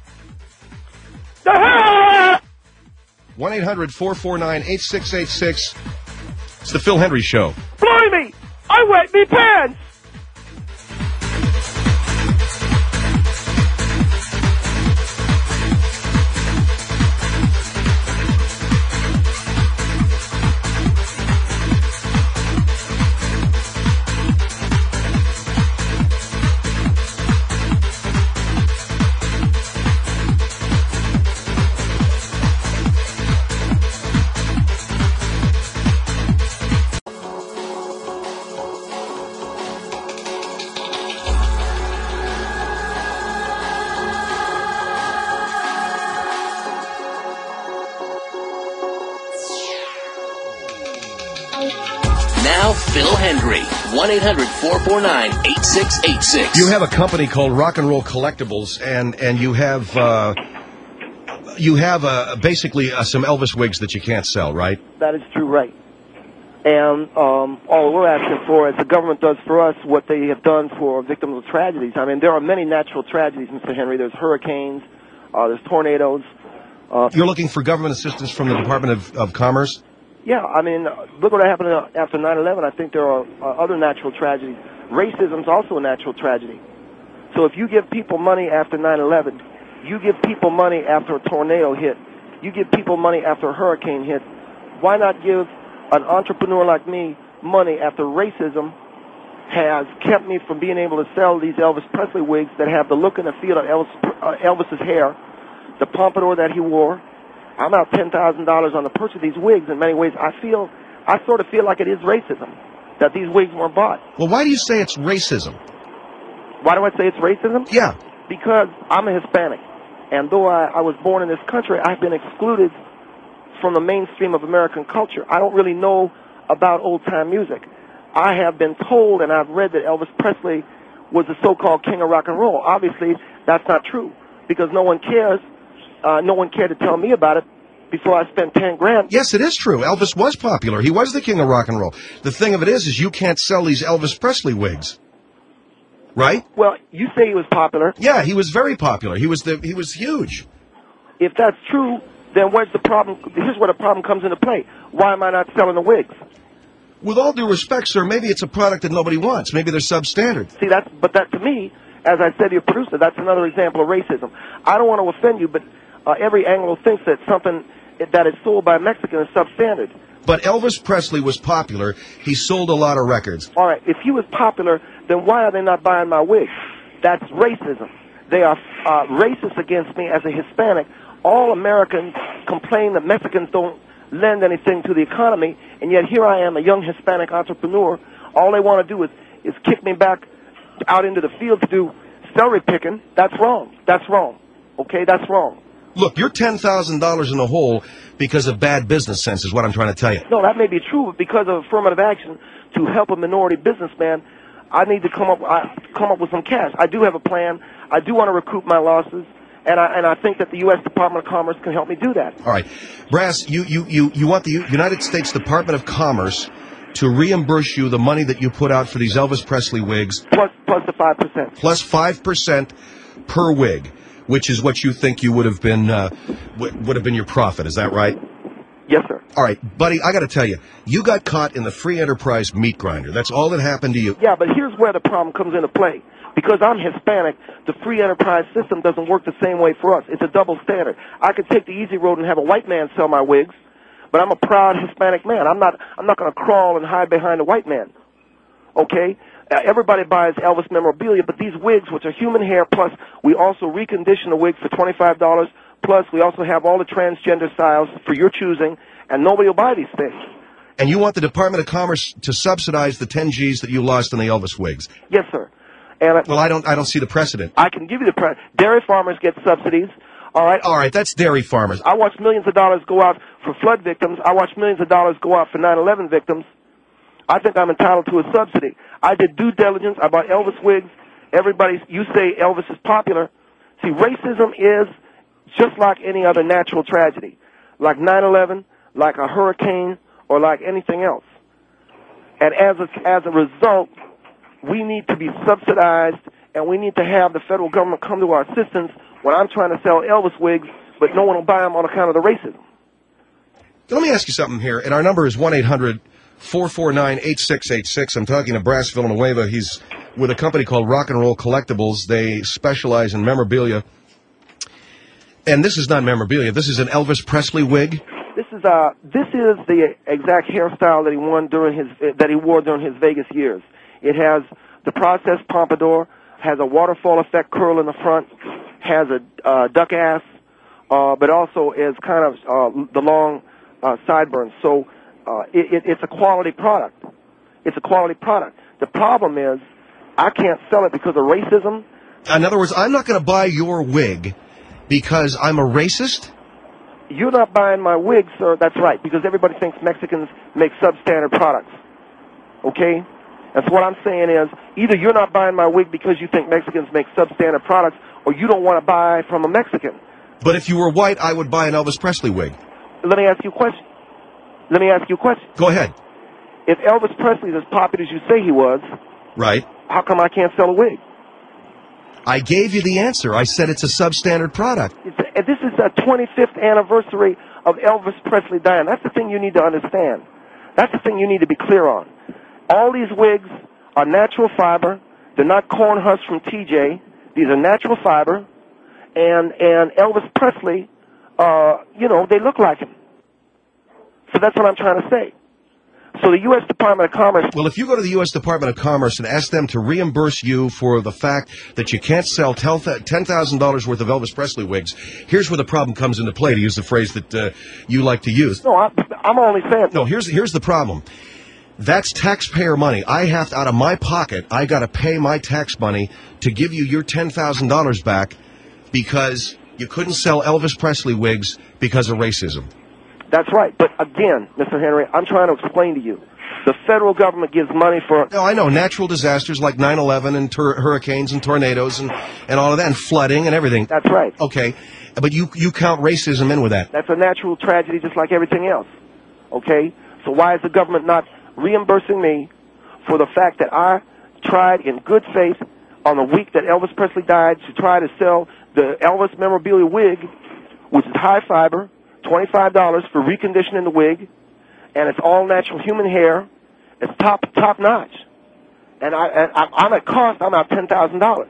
1-800-449-8686. It's the Phil Hendry Show. Blimey! I wet me pants! Now, Phil Hendry, 1-800-449-8686. You have a company called Rock and Roll Collectibles, and you have basically some Elvis wigs that you can't sell, right? That is true, right. And all we're asking for is the government does for us what they have done for victims of tragedies. I mean, there are many natural tragedies, Mr. Henry. There's hurricanes, there's tornadoes. You're looking for government assistance from the Department of Commerce? Yeah, I mean, look what happened after 9/11. I think there are other natural tragedies. Racism's also a natural tragedy. So if you give people money after 9/11, you give people money after a tornado hit, you give people money after a hurricane hit, why not give an entrepreneur like me money after racism has kept me from being able to sell these Elvis Presley wigs that have the look and the feel of Elvis's hair, the pompadour that he wore. I'm out $10,000 on the purchase of these wigs. In many ways, I sort of feel like it is racism that these wigs weren't bought. Well, why do you say it's racism? Why do I say it's racism? Yeah. Because I'm a Hispanic, and though I was born in this country, I've been excluded from the mainstream of American culture. I don't really know about old-time music. I have been told, and I've read, that Elvis Presley was the so-called king of rock and roll. Obviously, that's not true, because no one cares. No one cared to tell me about it before I spent $10,000. Yes, it is true. Elvis was popular. He was the king of rock and roll. The thing of it is you can't sell these Elvis Presley wigs. Right? Well, you say he was popular. Yeah, he was very popular. He was huge. If that's true, then where's the problem? Here's where the problem comes into play. Why am I not selling the wigs? With all due respect, sir, maybe it's a product that nobody wants. Maybe they're substandard. See, but that to me, as I said to your producer, that's another example of racism. I don't want to offend you, but every Anglo thinks that something that is sold by a Mexican is substandard. But Elvis Presley was popular. He sold a lot of records. All right, if he was popular, then why are they not buying my wigs? That's racism. They are racist against me as a Hispanic. All Americans complain that Mexicans don't lend anything to the economy, and yet here I am, a young Hispanic entrepreneur. All they want to do is kick me back out into the field to do celery picking. That's wrong. That's wrong. Okay, that's wrong. Look, you're $10,000 in the hole because of bad business sense is what I'm trying to tell you. No, that may be true, but because of affirmative action to help a minority businessman, I need to come up with some cash. I do have a plan. I do want to recoup my losses, and I think that the U.S. Department of Commerce can help me do that. All right. Brass, you want the United States Department of Commerce to reimburse you the money that you put out for these Elvis Presley wigs. Plus the 5%. Plus 5% per wig, which is what you think you would have been your profit. Is that right? Yes, sir. All right, buddy, I got to tell you, you got caught in the free enterprise meat grinder. That's all that happened to you. Yeah, but here's where the problem comes into play. Because I'm Hispanic, the free enterprise system doesn't work the same way for us. It's a double standard. I could take the easy road and have a white man sell my wigs, but I'm a proud Hispanic man. I'm not going to crawl and hide behind a white man. Okay? Everybody buys Elvis memorabilia, but these wigs, which are human hair, plus we also recondition the wig for $25, plus we also have all the transgender styles for your choosing, and nobody will buy these things. And you want the Department of Commerce to subsidize the 10 G's that you lost in the Elvis wigs? Yes, sir. And well, I don't see the precedent. I can give you the precedent. Dairy farmers get subsidies. All right, that's dairy farmers. I watched millions of dollars go out for flood victims. I watched millions of dollars go out for 9/11 victims. I think I'm entitled to a subsidy. I did due diligence. I bought Elvis wigs. You say Elvis is popular. See, racism is just like any other natural tragedy, like 9/11, like a hurricane, or like anything else. And as a result, we need to be subsidized, and we need to have the federal government come to our assistance when I'm trying to sell Elvis wigs, but no one will buy them on account of the racism. Let me ask you something here, and our number is 1-800-449-8686. I'm talking to Brass Villanueva. He's with a company called Rock and Roll Collectibles. They specialize in memorabilia. And this is not memorabilia. This is an Elvis Presley wig. This is the exact hairstyle that he wore during his Vegas years. It has the processed pompadour, has a waterfall effect curl in the front, has a duck ass, but also is kind of the long sideburns. So it's a quality product. It's a quality product. The problem is I can't sell it because of racism. In other words, I'm not going to buy your wig because I'm a racist? You're not buying my wig, sir. That's right, because everybody thinks Mexicans make substandard products. Okay? And so what I'm saying is, either you're not buying my wig because you think Mexicans make substandard products, or you don't want to buy from a Mexican. But if you were white, I would buy an Elvis Presley wig. Let me ask you a question. Go ahead. If Elvis Presley is as popular as you say he was, right? How come I can't sell a wig? I gave you the answer. I said it's a substandard product. This is the 25th anniversary of Elvis Presley dying. That's the thing you need to understand. That's the thing you need to be clear on. All these wigs are natural fiber. They're not corn husks from TJ. These are natural fiber. And Elvis Presley, they look like him. So that's what I'm trying to say. So the U.S. Department of Commerce... Well, if you go to the U.S. Department of Commerce and ask them to reimburse you for the fact that you can't sell $10,000 worth of Elvis Presley wigs, here's where the problem comes into play, to use the phrase that you like to use. No, I'm only saying... No, here's the problem. That's taxpayer money. I have to, out of my pocket, I got to pay my tax money to give you your $10,000 back because you couldn't sell Elvis Presley wigs because of racism. That's right. But again, Mr. Henry, I'm trying to explain to you. The federal government gives money for... No, I know. Natural disasters like 9/11 and hurricanes and tornadoes and all of that, and flooding and everything. That's right. Okay. But you count racism in with that. That's a natural tragedy just like everything else. Okay? So why is the government not reimbursing me for the fact that I tried in good faith on the week that Elvis Presley died to try to sell the Elvis memorabilia wig, which is high fiber, $25 for reconditioning the wig, and it's all natural human hair. It's top notch, and I'm at cost. I'm out $10,000. All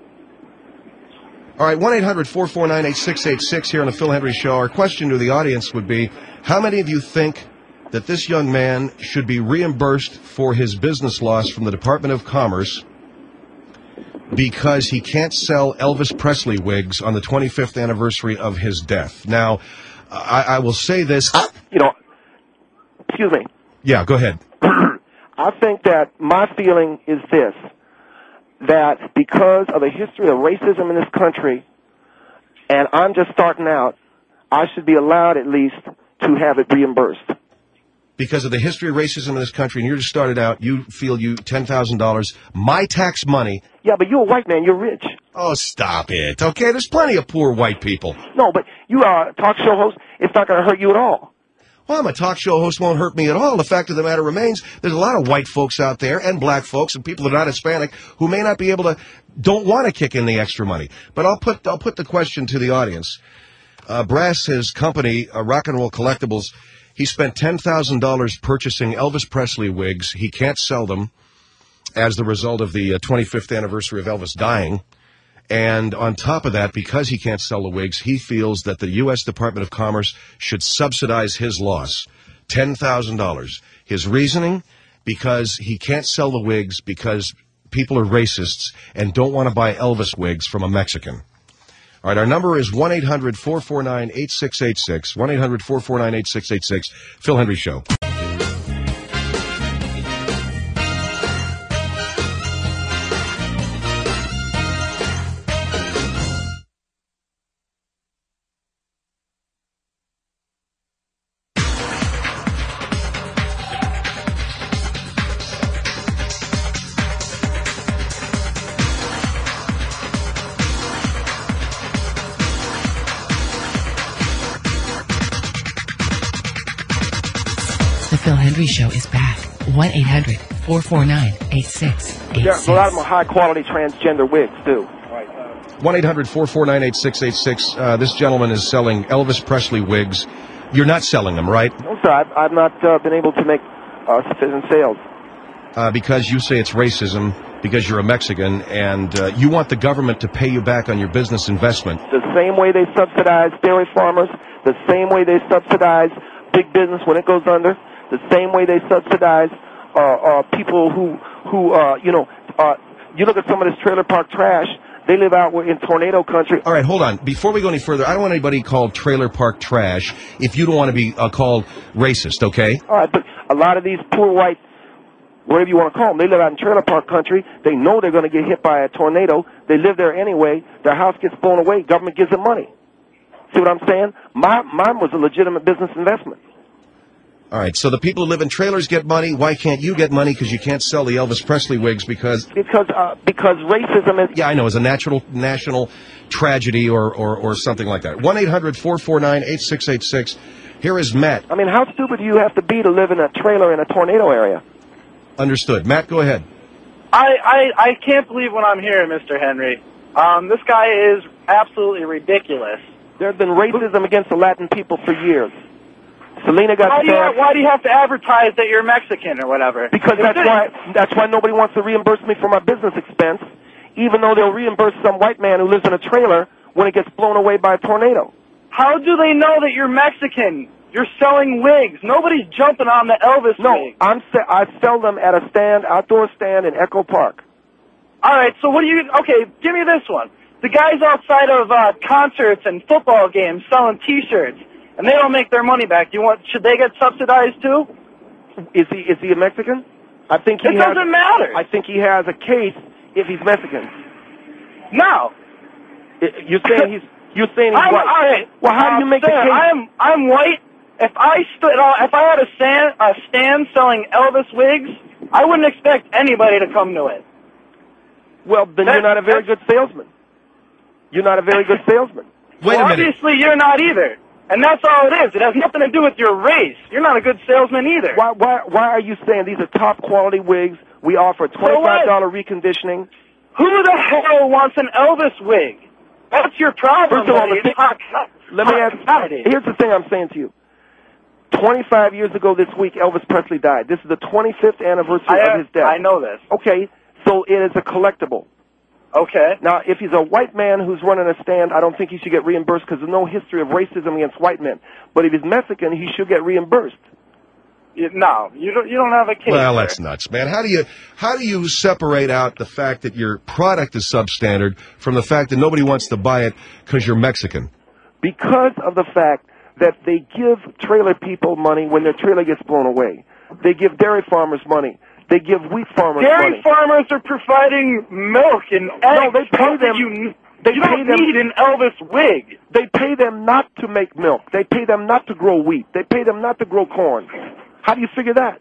right, 1-800-449-8686 here on the Phil Hendry Show. Our question to the audience would be: how many of you think that this young man should be reimbursed for his business loss from the Department of Commerce because he can't sell Elvis Presley wigs on the 25th anniversary of his death? Now, I will say this. Excuse me. Yeah, go ahead. I think that my feeling is this, that because of the history of racism in this country, and I'm just starting out, I should be allowed at least to have it reimbursed. Because of the history of racism in this country, and you just started out, you feel you $10,000, my tax money. Yeah, but you're a white man, you're rich. Oh, stop it. Okay, there's plenty of poor white people. No, but you are a talk show host, it's not going to hurt you at all. Well, I'm a talk show host, won't hurt me at all. The fact of the matter remains, there's a lot of white folks out there, and black folks, and people that are not Hispanic, who may not be able to, don't want to kick in the extra money. But I'll put the question to the audience. Brass, his company, Rock and Roll Collectibles, He spent $10,000 purchasing Elvis Presley wigs. He can't sell them as the result of the 25th anniversary of Elvis dying. And on top of that, because he can't sell the wigs, he feels that the U.S. Department of Commerce should subsidize his loss, $10,000. His reasoning, because he can't sell the wigs because people are racists and don't want to buy Elvis wigs from a Mexican. All right, our number is 1-800-449-8686, 1-800-449-8686, Phil Hendry Show. The Phil Hendry Show is back. 1-800-449-8686. Yeah, a lot of them are high-quality transgender wigs, too. 1-800-449-8686. This gentleman is selling Elvis Presley wigs. You're not selling them, right? No, sir. I've not been able to make sufficient sales. Because you say it's racism, because you're a Mexican, and you want the government to pay you back on your business investment. The same way they subsidize dairy farmers, the same way they subsidize big business when it goes under, the same way they subsidize people who you look at some of this trailer park trash. They live out in tornado country. All right, hold on. Before we go any further, I don't want anybody called trailer park trash if you don't want to be called racist, okay? All right, but a lot of these poor white, whatever you want to call them, they live out in trailer park country. They know they're going to get hit by a tornado. They live there anyway. Their house gets blown away. Government gives them money. See what I'm saying? Mine was a legitimate business investment. All right, so the people who live in trailers get money. Why can't you get money? Because you can't sell the Elvis Presley wigs because racism is... Yeah, I know, is a national tragedy or something like that. 1-800-449-8686. Here is Matt. I mean, how stupid do you have to be to live in a trailer in a tornado area? Understood. Matt, go ahead. I can't believe what I'm hearing, Mr. Henry. This guy is absolutely ridiculous. There's been racism against the Latin people for years. Selena got why do you have to advertise that you're Mexican or whatever? Because that's why nobody wants to reimburse me for my business expense, even though they'll reimburse some white man who lives in a trailer when it gets blown away by a tornado. How do they know that you're Mexican? You're selling wigs. Nobody's jumping on the Elvis wig. I sell them at a outdoor stand in Echo Park. All right, so okay, give me this one. The guys outside of concerts and football games selling T-shirts, and they don't make their money back. Should they get subsidized too? Is he a Mexican? I think it doesn't matter. I think he has a case if he's Mexican. No. You're saying he's white. All right. Well, how do you make a case? I'm white. If I had a stand selling Elvis wigs, I wouldn't expect anybody to come to it. Well, then you're not a very good salesman. You're not a very good salesman. Wait a minute. Obviously, you're not either. And that's all it is. It has nothing to do with your race. You're not a good salesman either. Why are you saying these are top quality wigs? We offer $25 reconditioning. Who the hell wants an Elvis wig? That's your problem. First of all, let me ask. Here's the thing I'm saying to you. 25 years ago this week, Elvis Presley died. This is the 25th anniversary of his death. I know this. Okay, so it is a collectible. Okay. Now, if he's a white man who's running a stand, I don't think he should get reimbursed because there's no history of racism against white men. But if he's Mexican, he should get reimbursed. No, you don't have a case. Well, that's nuts, man. How do you separate out the fact that your product is substandard from the fact that nobody wants to buy it because you're Mexican? Because of the fact that they give trailer people money when their trailer gets blown away. They give dairy farmers money. They give wheat farmers money. Dairy farmers are providing milk and eggs. No, they pay them. You don't need an Elvis wig. They pay them not to make milk. They pay them not to grow wheat. They pay them not to grow corn. How do you figure that?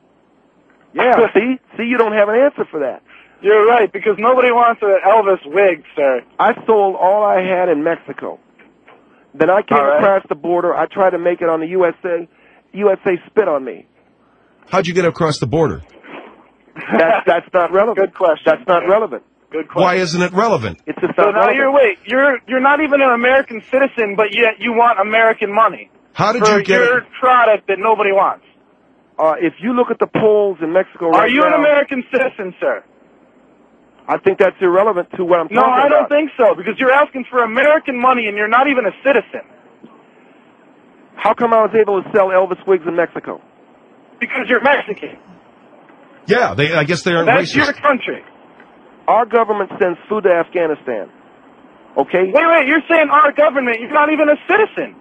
Yeah, see, you don't have an answer for that. You're right, because nobody wants an Elvis wig, sir. I sold all I had in Mexico. Then I came across the border. I tried to make it on the USA. USA spit on me. How'd you get across the border? That's not relevant. Good question. That's not relevant. Good question. Why isn't it relevant? It's just so not now relevant. you're not even an American citizen, but yet you want American money. How did for you get your product that nobody wants? If you look at the polls in Mexico right now... Are you an American citizen, sir? I think that's irrelevant to what I'm talking about. No, I don't think so, because you're asking for American money and you're not even a citizen. How come I was able to sell Elvis wigs in Mexico? Because you're Mexican. Yeah, I guess they aren't That's racist. your country. Our government sends food to Afghanistan. Okay? Wait, you're saying our government, you're not even a citizen.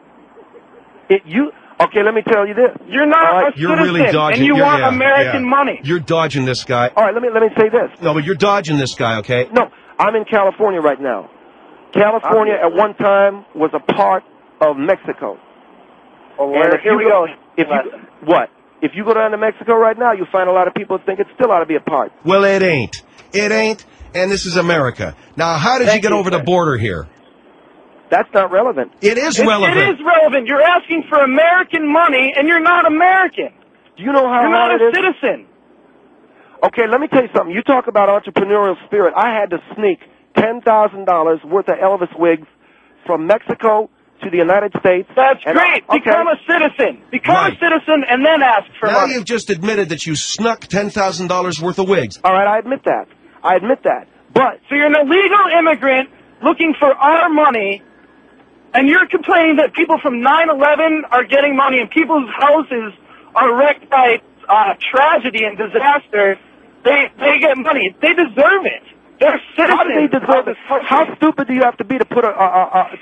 Okay, let me tell you this. You're not a You're citizen, really dodging. and you want yeah, American money. You're dodging this guy. All right, let me say this. No, but you're dodging this guy, okay? No, I'm in California right now. California at one time was a part of Mexico. Oh, and here we go. If you go down to Mexico right now, you'll find a lot of people think it still ought to be a part. Well, it ain't. It ain't, and this is America. Now, how did you get over the border here? That's not relevant. It is relevant. It is relevant. You're asking for American money, and you're not American. Do you know how You're not hard a it is? citizen. Okay, let me tell you something. You talk about entrepreneurial spirit. I had to sneak $10,000 worth of Elvis wigs from Mexico to the United States. That's great. Become a citizen. Become a citizen and then ask for Now money. you've just admitted that you snuck $10,000 worth of wigs. All right, I admit that. But so you're an illegal immigrant looking for our money, and you're complaining that people from 9/11 are getting money and people's houses are wrecked by tragedy and disaster. They get money. They deserve it. They're citizens. How do they deserve it? How stupid do you have to be to put a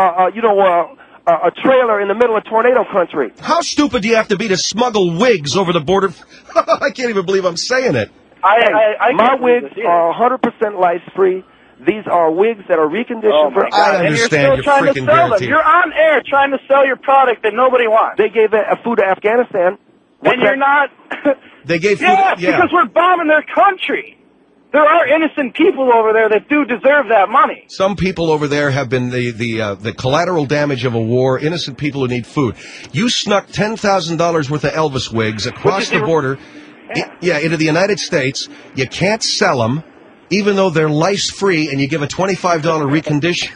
trailer in the middle of tornado country? How stupid do you have to be to smuggle wigs over the border? I can't even believe I'm saying it. My wigs are 100% lice-free. These are wigs that are reconditioned for... I understand. And you're still trying to freaking sell them. guaranteed. You're on air trying to sell your product that nobody wants. They gave food to Afghanistan. And you're not... They gave food... Yeah, because we're bombing their country. There are innocent people over there that do deserve that money. Some people over there have been the collateral damage of a war, innocent people who need food. You snuck $10,000 worth of Elvis wigs across the border, into the United States. You can't sell them, even though they're lice-free, and you give a $25 recondition.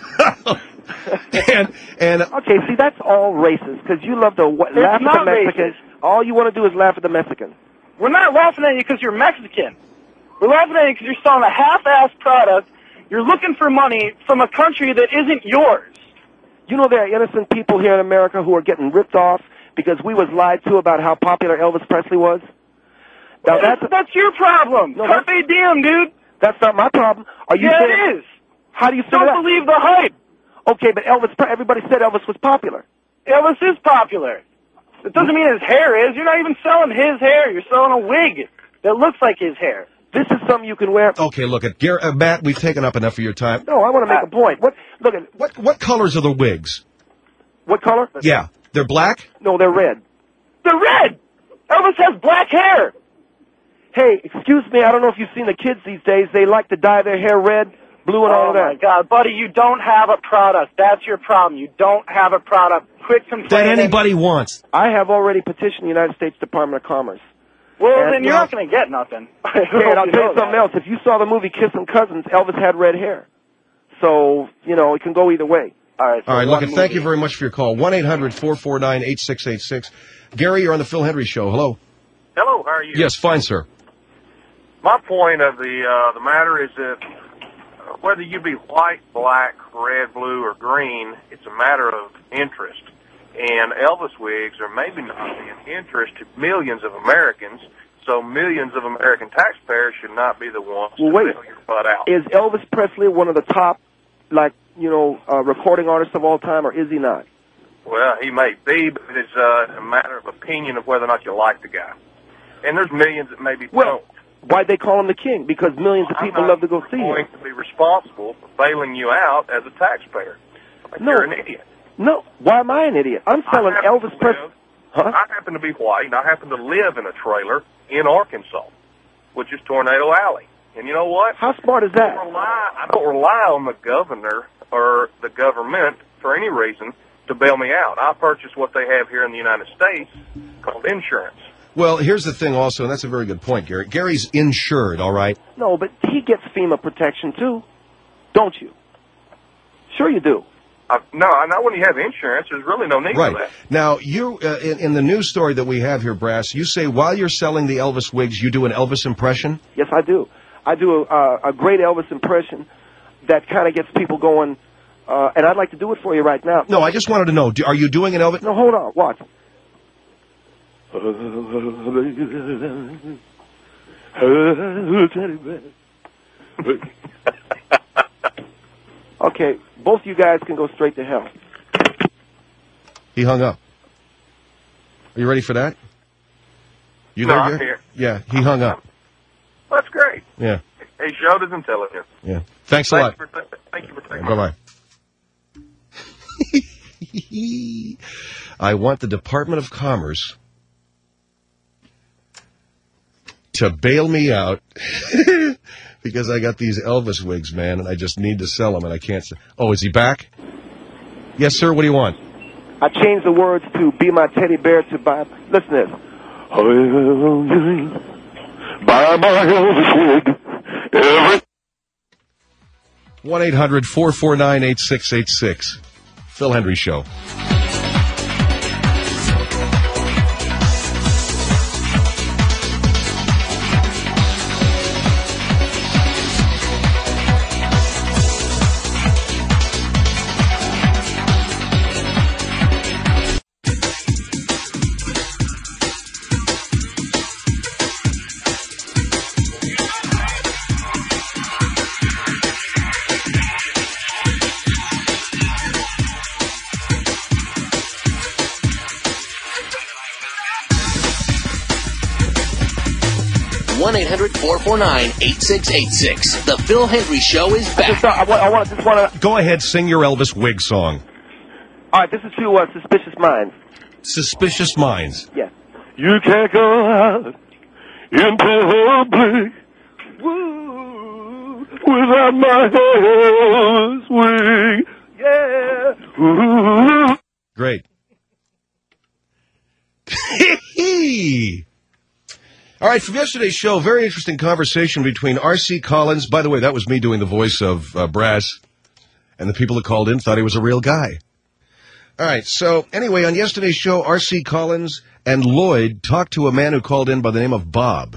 Okay, see, that's all racist, because you love to laugh at the Mexicans. All you want to do is laugh at the Mexicans. We're not laughing at you because you're Mexican. We're laughing at you because you're selling a half-assed product. You're looking for money from a country that isn't yours. You know there are innocent people here in America who are getting ripped off because we was lied to about how popular Elvis Presley was? Now that's your problem. No, Carpe diem, dude. That's not my problem. Are you saying, it is. How do you figure that? Don't believe the hype. Okay, but everybody said Elvis was popular. Elvis is popular. It doesn't mean his hair is. You're not even selling his hair. You're selling a wig that looks like his hair. This is something you can wear. Okay, look at Matt. We've taken up enough of your time. No, I want to make a point. What colors are the wigs? What color? Yeah, they're black. No, they're red. They're red. Elvis has black hair. Hey, excuse me. I don't know if you've seen the kids these days. They like to dye their hair red, blue, and all of that. Oh my God, buddy, you don't have a product. That's your problem. You don't have a product. Quit complaining. That anybody wants. I have already petitioned the United States Department of Commerce. Well, then you're not going to get nothing. And I'll tell you something else. If you saw the movie Kissing Cousins, Elvis had red hair. So, it can go either way. All right. All right, look, thank you very much for your call. 1-800-449-8686. Gary, you're on the Phil Hendry Show. Hello. Hello, how are you? Yes, fine, sir. My point of the matter is that whether you be white, black, red, blue, or green, it's a matter of interest. And Elvis wigs are maybe not of interest to millions of Americans, so millions of American taxpayers should not be the ones to bail your butt out. Is Elvis Presley one of the top, recording artists of all time, or is he not? Well, he may be, but it's a matter of opinion of whether or not you like the guy. And there's millions that maybe don't. Why'd they call him the king? Because millions of people love to go see him. I'm going to be responsible for bailing you out as a taxpayer. You're an idiot. No, why am I an idiot? I'm selling Elvis Presley. I happen to be white, and I happen to live in a trailer in Arkansas, which is Tornado Alley. And you know what? How smart is that? I don't rely on the governor or the government for any reason to bail me out. I purchase what they have here in the United States called insurance. Well, here's the thing also, and that's a very good point, Gary. Gary's insured, all right? No, but he gets FEMA protection, too. Don't you? Sure you do. No, not when you have insurance. There's really no need Right. for that. Now, you in the news story that we have here, Brass, you say while you're selling the Elvis wigs, you do an Elvis impression? Yes, I do. I do a great Elvis impression that kind of gets people going, and I'd like to do it for you right now. No, I just wanted to know, are you doing an Elvis? No, hold on. Watch. Okay, both you guys can go straight to hell. He hung up. Are you ready for that? You No, there, I'm Gary? here. Yeah, he hung up. That's great. Yeah, He showed his intelligence. yeah. Thanks a lot. Thank you for taking Bye-bye. I want the Department of Commerce to bail me out because I got these Elvis wigs, man, and I just need to sell them, and I can't. Oh, is he back? Yes, sir. What do you want? I changed the words to "Be My Teddy Bear" to "Buy." Listen to this. Buy my Elvis wig. 1-800-449-8686. Phil Hendry Show. One 1-800-449-8686. The Phil Hendry Show is back. I just want to. Go ahead, sing your Elvis wig song. All right, this is to Suspicious Minds. Suspicious Minds. Yes. You can't go out into public without my Elvis wig. Yeah. Ooh. Great. All right, from yesterday's show, very interesting conversation between R.C. Collins. By the way, that was me doing the voice of Brass, and the people that called in thought he was a real guy. All right, so anyway, on yesterday's show, R.C. Collins and Lloyd talked to a man who called in by the name of Bob.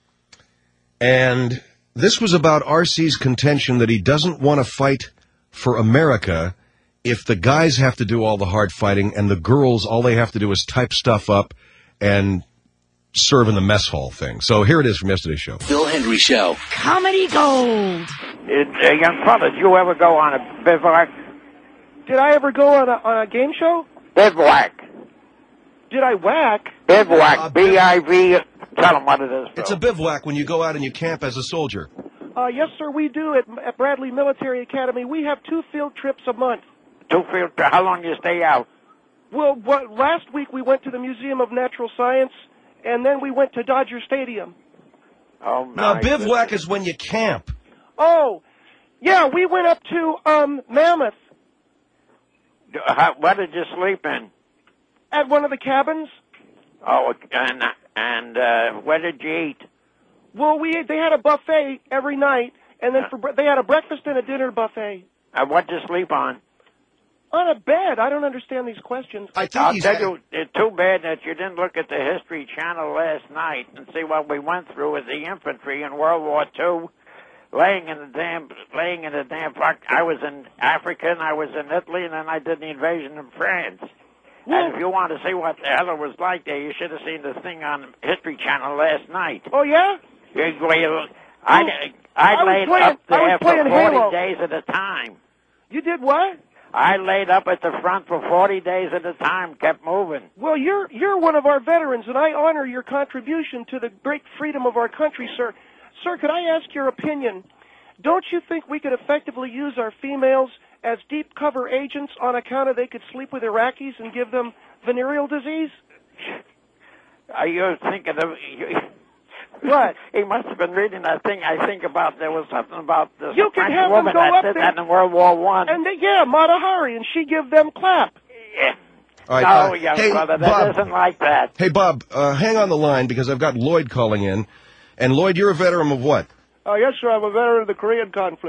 And this was about R.C.'s contention that he doesn't want to fight for America if the guys have to do all the hard fighting and the girls, all they have to do is type stuff up and serve in the mess hall thing. So here it is from yesterday's show. Phil Hendry Show. Comedy Gold. Young fella, did you ever go on a bivouac? Did I ever go on a game show? Bivouac. Did I whack? Bivouac. B-I-V. Tell them what it is. It's a bivouac when you go out and you camp as a soldier. Yes, sir, we do at Bradley Military Academy. We have 2 field trips a month. 2 field trips? How long do you stay out? Well, last week we went to the Museum of Natural Science, and then we went to Dodger Stadium. Oh, Now, bivouac is when you camp. Oh, yeah, we went up to Mammoth. Where did you sleep in? At one of the cabins. Oh, and where did you eat? Well, they had a buffet every night, and then they had a breakfast and a dinner buffet. What did you sleep on? On a bed. I don't understand these questions. I'll tell you, it's too bad that you didn't look at the History Channel last night and see what we went through with the infantry in World War II, laying in the damn fuck. I was in Africa and I was in Italy, and then I did the invasion of France. And if you want to see what the hell it was like there, you should have seen the thing on History Channel last night. Oh yeah? I laid up there for 40 days at a time. You did what? I laid up at the front for 40 days at a time, kept moving. Well, you're one of our veterans, and I honor your contribution to the great freedom of our country, sir. Sir, could I ask your opinion? Don't you think we could effectively use our females as deep cover agents on account of they could sleep with Iraqis and give them venereal disease? Are you thinking of... What? He must have been reading that thing. I think about there was something about this you can French have woman them go that up did there, that in World War One. And Mata Hari, and she give them clap. Yeah. All right, no, young hey, brother, that Bob, isn't like that. Hey, Bob, hang on the line because I've got Lloyd calling in. And Lloyd, you're a veteran of what? Yes, sir. I'm a veteran of the Korean conflict.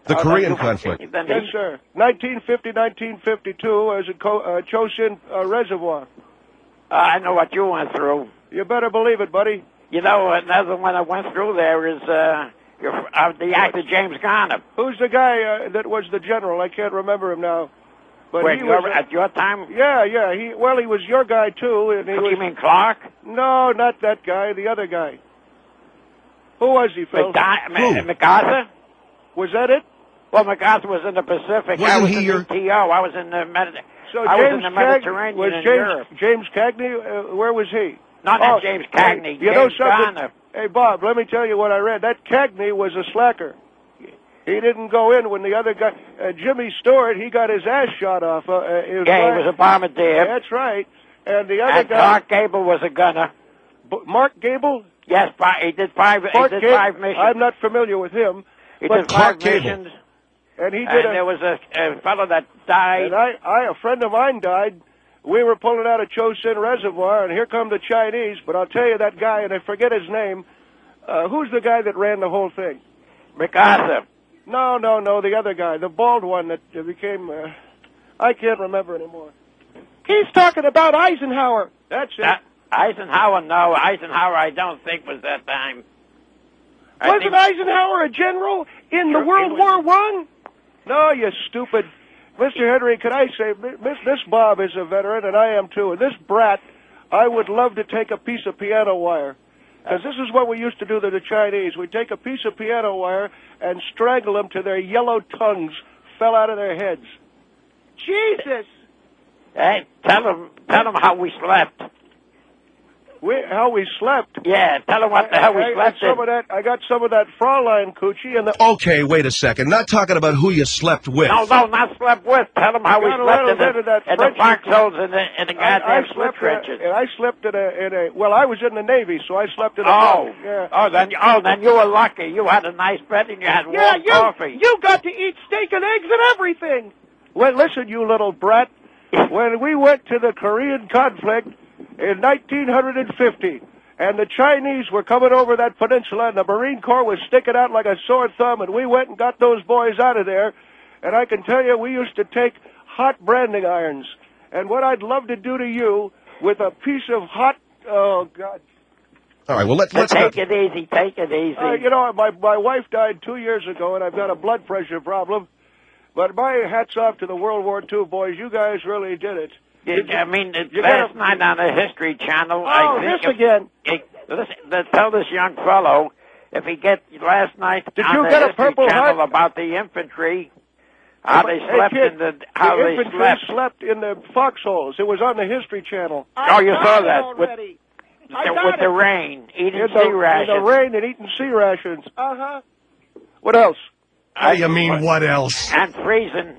The Korean conflict. Yes, sir. 1950, 1952 as a Chosin Reservoir. I know what you went through. You better believe it, buddy. You know, another one I went through there is the actor James Garner. Who's the guy that was the general? I can't remember him now. But Wait, he was at your time? Yeah. He was your guy too. And You mean Clark? No, not that guy. The other guy. Who was he, Phil? MacArthur? Was that it? Well, MacArthur was in the Pacific. I was in the TO. I was in the Mediterranean was in Europe. James Cagney, where was he? Not James Cagney. You know James something? Garner. Hey, Bob, let me tell you what I read. That Cagney was a slacker. He didn't go in when the other guy, Jimmy Stewart, he got his ass shot off. He was a bombardier. That's right. And the other guy... Mark Gable was a gunner. Mark Gable? Yes, he did five missions. I'm not familiar with him. He did five missions. And he did. There was a fellow that died. And a friend of mine died. We were pulling out of Chosin Reservoir, and here come the Chinese. But I'll tell you that guy, and I forget his name. Who's the guy that ran the whole thing? MacArthur. No, the other guy, the bald one that became. I can't remember anymore. He's talking about Eisenhower. That's it. Eisenhower, no. Eisenhower, I don't think was that time. Wasn't Eisenhower a general in the World War I? No, you stupid. Mr. Henry, could I say, this Bob is a veteran, and I am too, and this brat, I would love to take a piece of piano wire. Because this is what we used to do to the Chinese. We'd take a piece of piano wire and strangle them till their yellow tongues fell out of their heads. Jesus! Hey, tell them how we slept. How we slept? Yeah, tell them what the hell we slept in. I got some of that Fraulein coochie and the... Okay, wait a second. Not talking about who you slept with. No, not slept with. Tell them how we slept in the foxholes and the goddamn slip trenches. And I slept in a... Well, I was in the Navy, so I slept in a... Then you were lucky. You had a nice bed and you had warm coffee. You got to eat steak and eggs and everything. Well, listen, you little brat. When we went to the Korean conflict in 1950, and the Chinese were coming over that peninsula, and the Marine Corps was sticking out like a sore thumb, and we went and got those boys out of there, and I can tell you we used to take hot branding irons, and what I'd love to do to you with a piece of hot... Oh, God. All right, well, let's take it easy. Take it easy. You know, my wife died 2 years ago, and I've got a blood pressure problem, but my hat's off to the World War II boys. You guys really did it. I mean, last night on the History Channel, again. Tell this young fellow if he gets last night on the History Channel about the infantry, how they slept the infantry slept in the foxholes. It was on the History Channel. You saw that with the rain, eating sea rations. In the rain and eating sea rations. What else? What else? And freezing.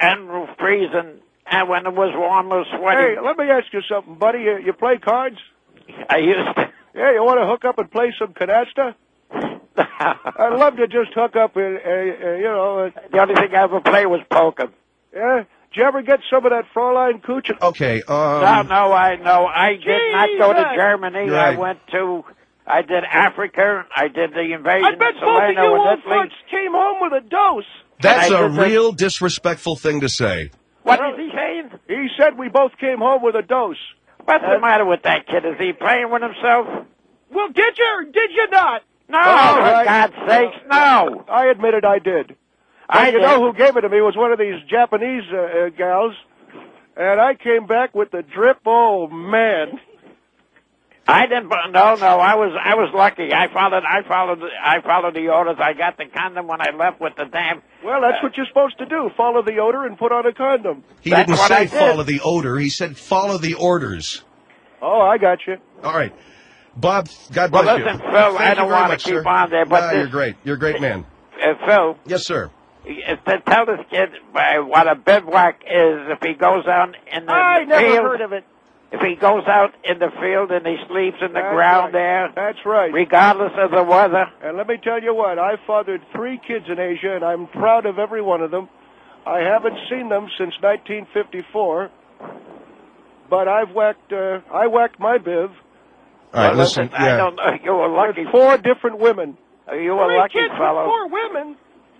And when it was warm, it was sweaty. Hey, let me ask you something, buddy. You play cards? I used to. Yeah, you want to hook up and play some canasta? I'd love to just hook up and, The only thing I ever played was poker. Yeah? Did you ever get some of that Fraulein Cooch? Okay, No, I know. I did not go to Germany. Right. I did Africa. I did the invasion I bet of both of you Saleno old and Italy. folks came home with a dose. That's a real disrespectful thing to say. What is he saying? He said we both came home with a dose. What's the matter with that kid? Is he playing with himself? Well, did you or did you not? No, for God's sakes, no. I admitted I did. You know who gave it to me was one of these Japanese gals, and I came back with the drip. Oh, man. I didn't. No. I was lucky. I followed the orders. I got the condom when I left with the damn. Well, that's what you're supposed to do. Follow the odor and put on a condom. He didn't say follow the odor. He said follow the orders. Oh, I got you. All right, Bob. God bless you. Listen, Phil. I don't want to keep on there, but you're great. You're a great man. Phil. Yes, sir. Tell this kid what a bivouac is. If he goes out in the I field, never heard of it. If he goes out in the field and he sleeps in the ground there. That's right. Regardless of the weather. And let me tell you what, I fathered 3 kids in Asia, and I'm proud of every one of them. I haven't seen them since 1954, but I whacked my biv. All right, listen. I don't know. You were lucky. With 4 different women. You were lucky, kids fellow. With 4 women.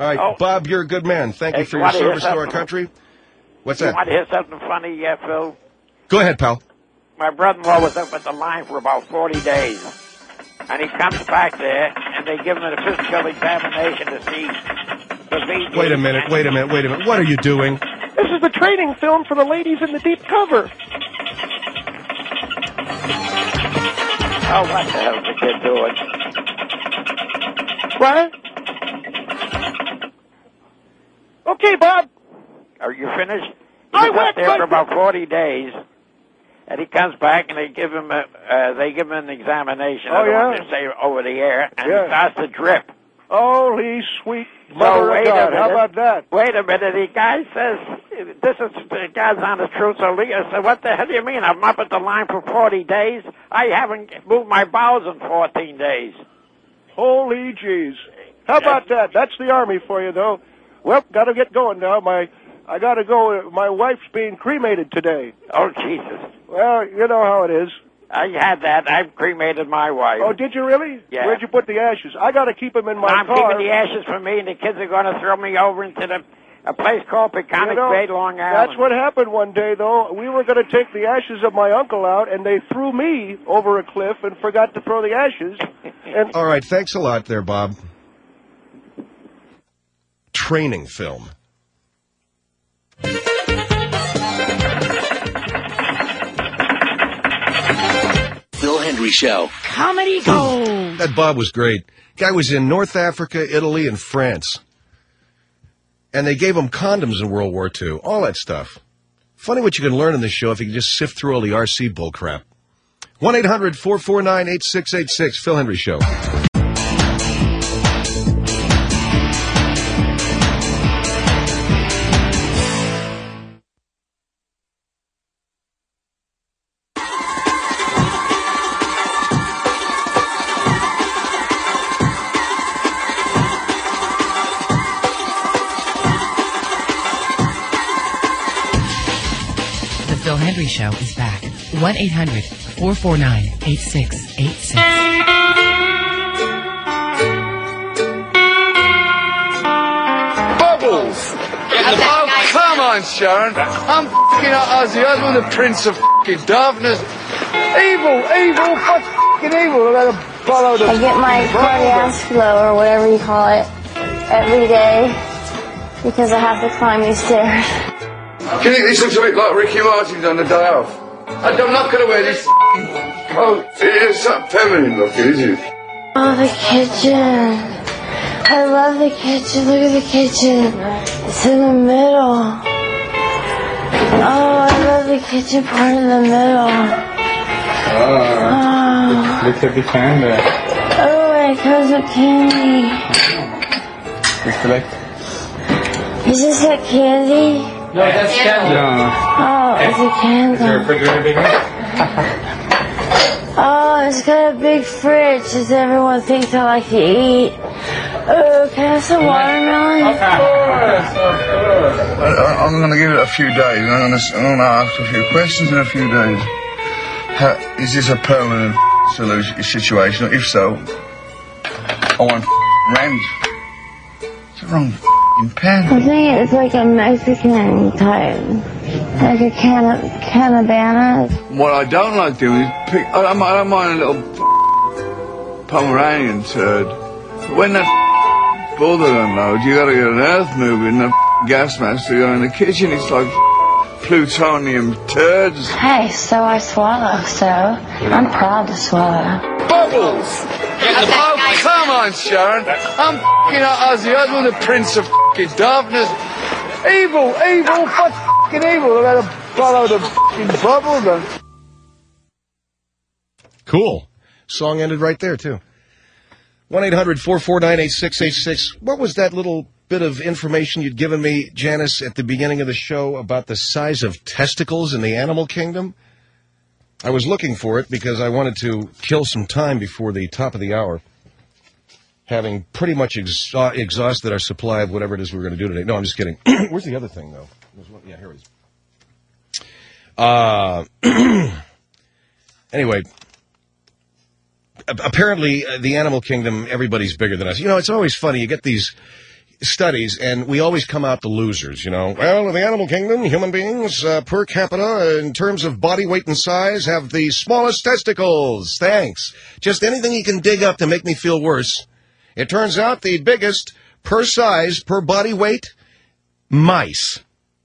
All right, Bob, you're a good man. Thank you for your service to our country. What's that? You want to hear something funny, Phil? Go ahead, pal. My brother-in-law was up at the line for about 40 days. And he comes back there, and they give him a physical examination to see the VD. Wait a minute. What are you doing? This is the training film for the ladies in the deep cover. Oh, what the hell is the kid doing? What? Okay, Bob. Are you finished? He I was up there for about 40 days, and he comes back, and they give him an examination. I don't want to say over the air, and it starts to drip. Holy sweet mother of God. How about that? Wait a minute. The guy says, the guy's on the truth. So Leah said, what the hell do you mean? I'm up at the line for 40 days. I haven't moved my bowels in 14 days. Holy jeez. How about that? That's the Army for you, though. Well, got to get going now. I got to go. My wife's being cremated today. Oh, Jesus. Well, you know how it is. I had that. I've cremated my wife. Oh, did you really? Yeah. Where'd you put the ashes? I got to keep them in my I'm car. keeping the ashes for me, and the kids are going to throw me over into a place called Peconic Bay, Long Island. That's what happened one day, though. We were going to take the ashes of my uncle out, and they threw me over a cliff and forgot to throw the ashes. And all right, thanks a lot there, Bob. Training film. Phil Hendry Show. Comedy Gold. That Bob was great. Guy was in North Africa, Italy, and France. And they gave him condoms in World War II. All that stuff. Funny what you can learn in this show if you can just sift through all the RC bullcrap. 1-800-449-8686. Phil Hendry Show. Phil Hendry Show is back. 1-800-449-8686. Bubbles! Oh, come on, Sharon. I'm f***ing Ozzy Osbourne, the Prince of f***ing Darkness. Evil, fucking evil. I get my cardiac flow, or whatever you call it, every day because I have to climb these stairs. Do you think this looks a bit like Ricky Martin's on the day off? I'm not going to wear this coat. It's not feminine looking, is it? Oh, the kitchen. I love the kitchen. Look at the kitchen. It's in the middle. Oh, I love the kitchen part in the middle. Looks like a candy. Oh, and it comes with candy. Is this a candy? No, that's candy. No. Oh, it's a candle. Is your refrigerator big enough? Oh, it's got a big fridge, as everyone thinks I like to eat. Oh, can I have some watermelon? Of course. I'm going to give it a few days. I'm going to ask a few questions in a few days. Is this a permanent situation? If so, I want rent. It's the wrong pan. I think it's like a Mexican type, like a Canabana. What I don't like doing is pick. I don't mind a little Pomeranian turd. But when that bulldog unloads, you got to get an earth mover and a gas mask to go in the kitchen. It's like plutonium turds. Hey, so I swallow, so I'm proud to swallow. Bubbles! Oh, come on, Sharon. I'm f***ing Ozzy Osbourne, the Prince of f***ing Darkness. Evil, fucking evil. I gotta follow the f***ing bubbles. Cool. Song ended right there, too. 1-800-449-8686. What was that little bit of information you'd given me, Janice, at the beginning of the show about the size of testicles in the animal kingdom? I was looking for it because I wanted to kill some time before the top of the hour, having pretty much exhausted our supply of whatever it is we're going to do today. No, I'm just kidding. Where's the other thing, though? Yeah, here it is. Anyway, apparently the animal kingdom, everybody's bigger than us. You know, it's always funny. You get these studies, and we always come out the losers, you know. Well, in the animal kingdom, human beings, per capita, in terms of body weight and size, have the smallest testicles. Thanks. Just anything you can dig up to make me feel worse. It turns out the biggest per size, per body weight, mice.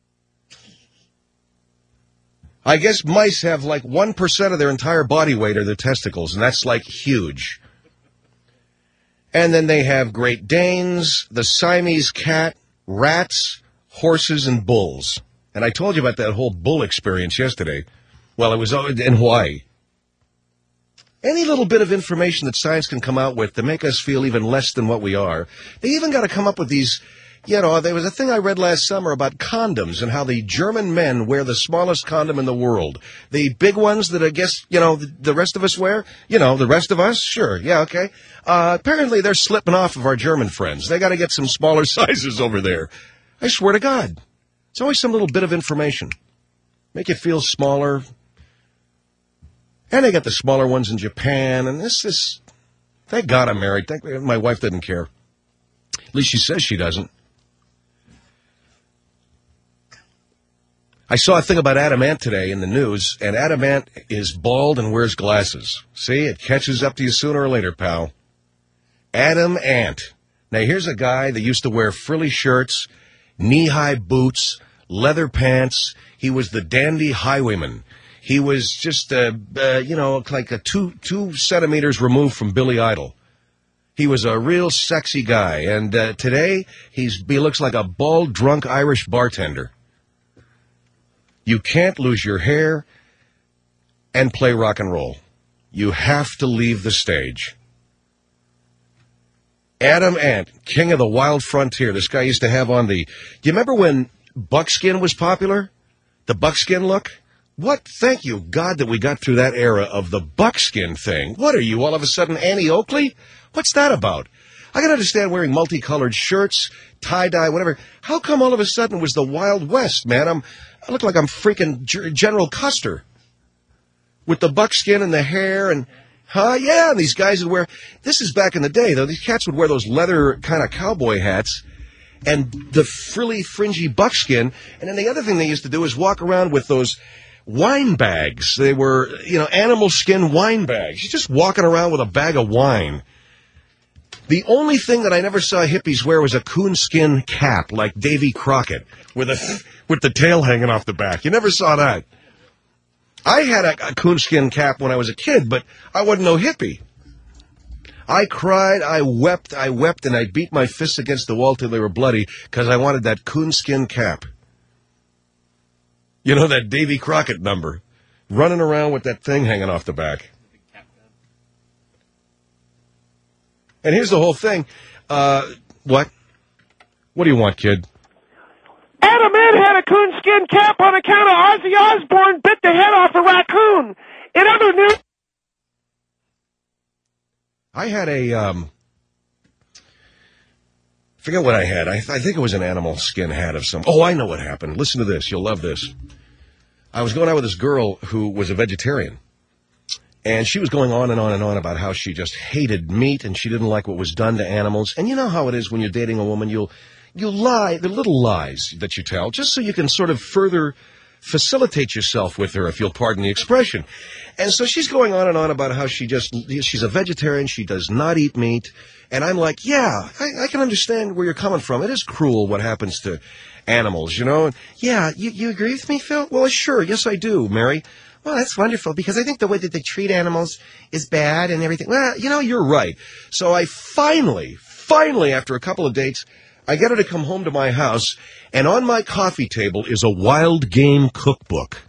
I guess mice have like 1% of their entire body weight are their testicles, and that's like huge. And then they have Great Danes, the Siamese cat, rats, horses, and bulls. And I told you about that whole bull experience yesterday. Well, it was in Hawaii. Any little bit of information that science can come out with to make us feel even less than what we are. They even got to come up with these, you know, there was a thing I read last summer about condoms and how the German men wear the smallest condom in the world. The big ones that I guess, you know, the rest of us wear. You know, the rest of us? Sure, yeah, okay. Apparently they're slipping off of our German friends. They got to get some smaller sizes over there. I swear to God. It's always some little bit of information. Make you feel smaller. And they got the smaller ones in Japan, and this, thank God I'm married. My wife didn't care. At least she says she doesn't. I saw a thing about Adam Ant today in the news, and Adam Ant is bald and wears glasses. See, it catches up to you sooner or later, pal. Adam Ant. Now, here's a guy that used to wear frilly shirts, knee-high boots, leather pants. He was the dandy highwayman. He was just, you know, like a two centimeters removed from Billy Idol. He was a real sexy guy, and today he looks like a bald, drunk Irish bartender. You can't lose your hair and play rock and roll. You have to leave the stage. Adam Ant, king of the wild frontier. This guy used to have on the... Do you remember when buckskin was popular? The buckskin look? What? Thank you, God, that we got through that era of the buckskin thing. What are you, all of a sudden, Annie Oakley? What's that about? I can understand wearing multicolored shirts, tie-dye, whatever. How come all of a sudden it was the Wild West, man? I look like I'm freaking General Custer. With the buckskin and the hair and... Huh? Yeah, and these guys would wear... This is back in the day, though. These cats would wear those leather kind of cowboy hats and the frilly, fringy buckskin. And then the other thing they used to do is walk around with those... wine bags. They were, you know, animal skin wine bags. You're just walking around with a bag of wine. The only thing that I never saw hippies wear was a coonskin cap, like Davy Crockett, with the tail hanging off the back. You never saw that. I had a coonskin cap when I was a kid, but I wasn't no hippie. I cried, I wept, and I beat my fists against the wall till they were bloody because I wanted that coonskin cap. You know, that Davy Crockett number. Running around with that thing hanging off the back. And here's the whole thing. What? What do you want, kid? Adam Ant had a coonskin cap on account of Ozzy Osbourne bit the head off a raccoon. In other news... I had a, forget what I had. I think it was an animal skin hat of some... Oh, I know what happened. Listen to this. You'll love this. I was going out with this girl who was a vegetarian, and she was going on and on and on about how she just hated meat and she didn't like what was done to animals. And you know how it is when you're dating a woman, you'll lie, the little lies that you tell, just so you can sort of further facilitate yourself with her, if you'll pardon the expression. And so she's going on and on about how she's a vegetarian, she does not eat meat. And I'm like, yeah, I can understand where you're coming from. It is cruel what happens to animals, you know. Yeah, you agree with me, Phil? Well, sure, yes I do, Mary. Well, that's wonderful, because I think the way that they treat animals is bad and everything. Well, you know, you're right. So I finally, after a couple of dates, I get her to come home to my house, and on my coffee table is a wild game cookbook.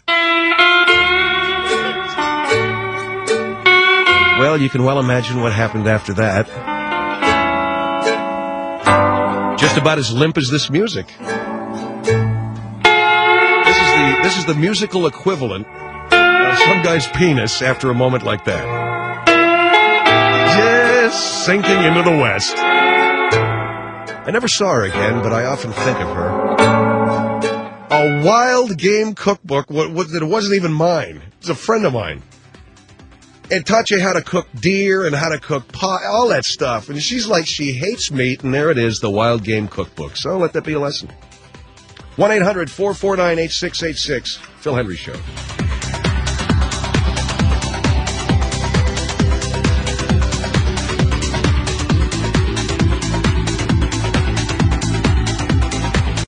Well, you can well imagine what happened after that. Just about as limp as this music. This is the musical equivalent of some guy's penis after a moment like that. Yes, sinking into the West. I never saw her again, but I often think of her. A wild game cookbook that wasn't even mine. It was a friend of mine. and taught you how to cook deer and how to cook pie, all that stuff. And she's like, she hates meat, and there it is, the Wild Game Cookbook. So let that be a lesson. 1-800-449-8686, Phil Hendry Show.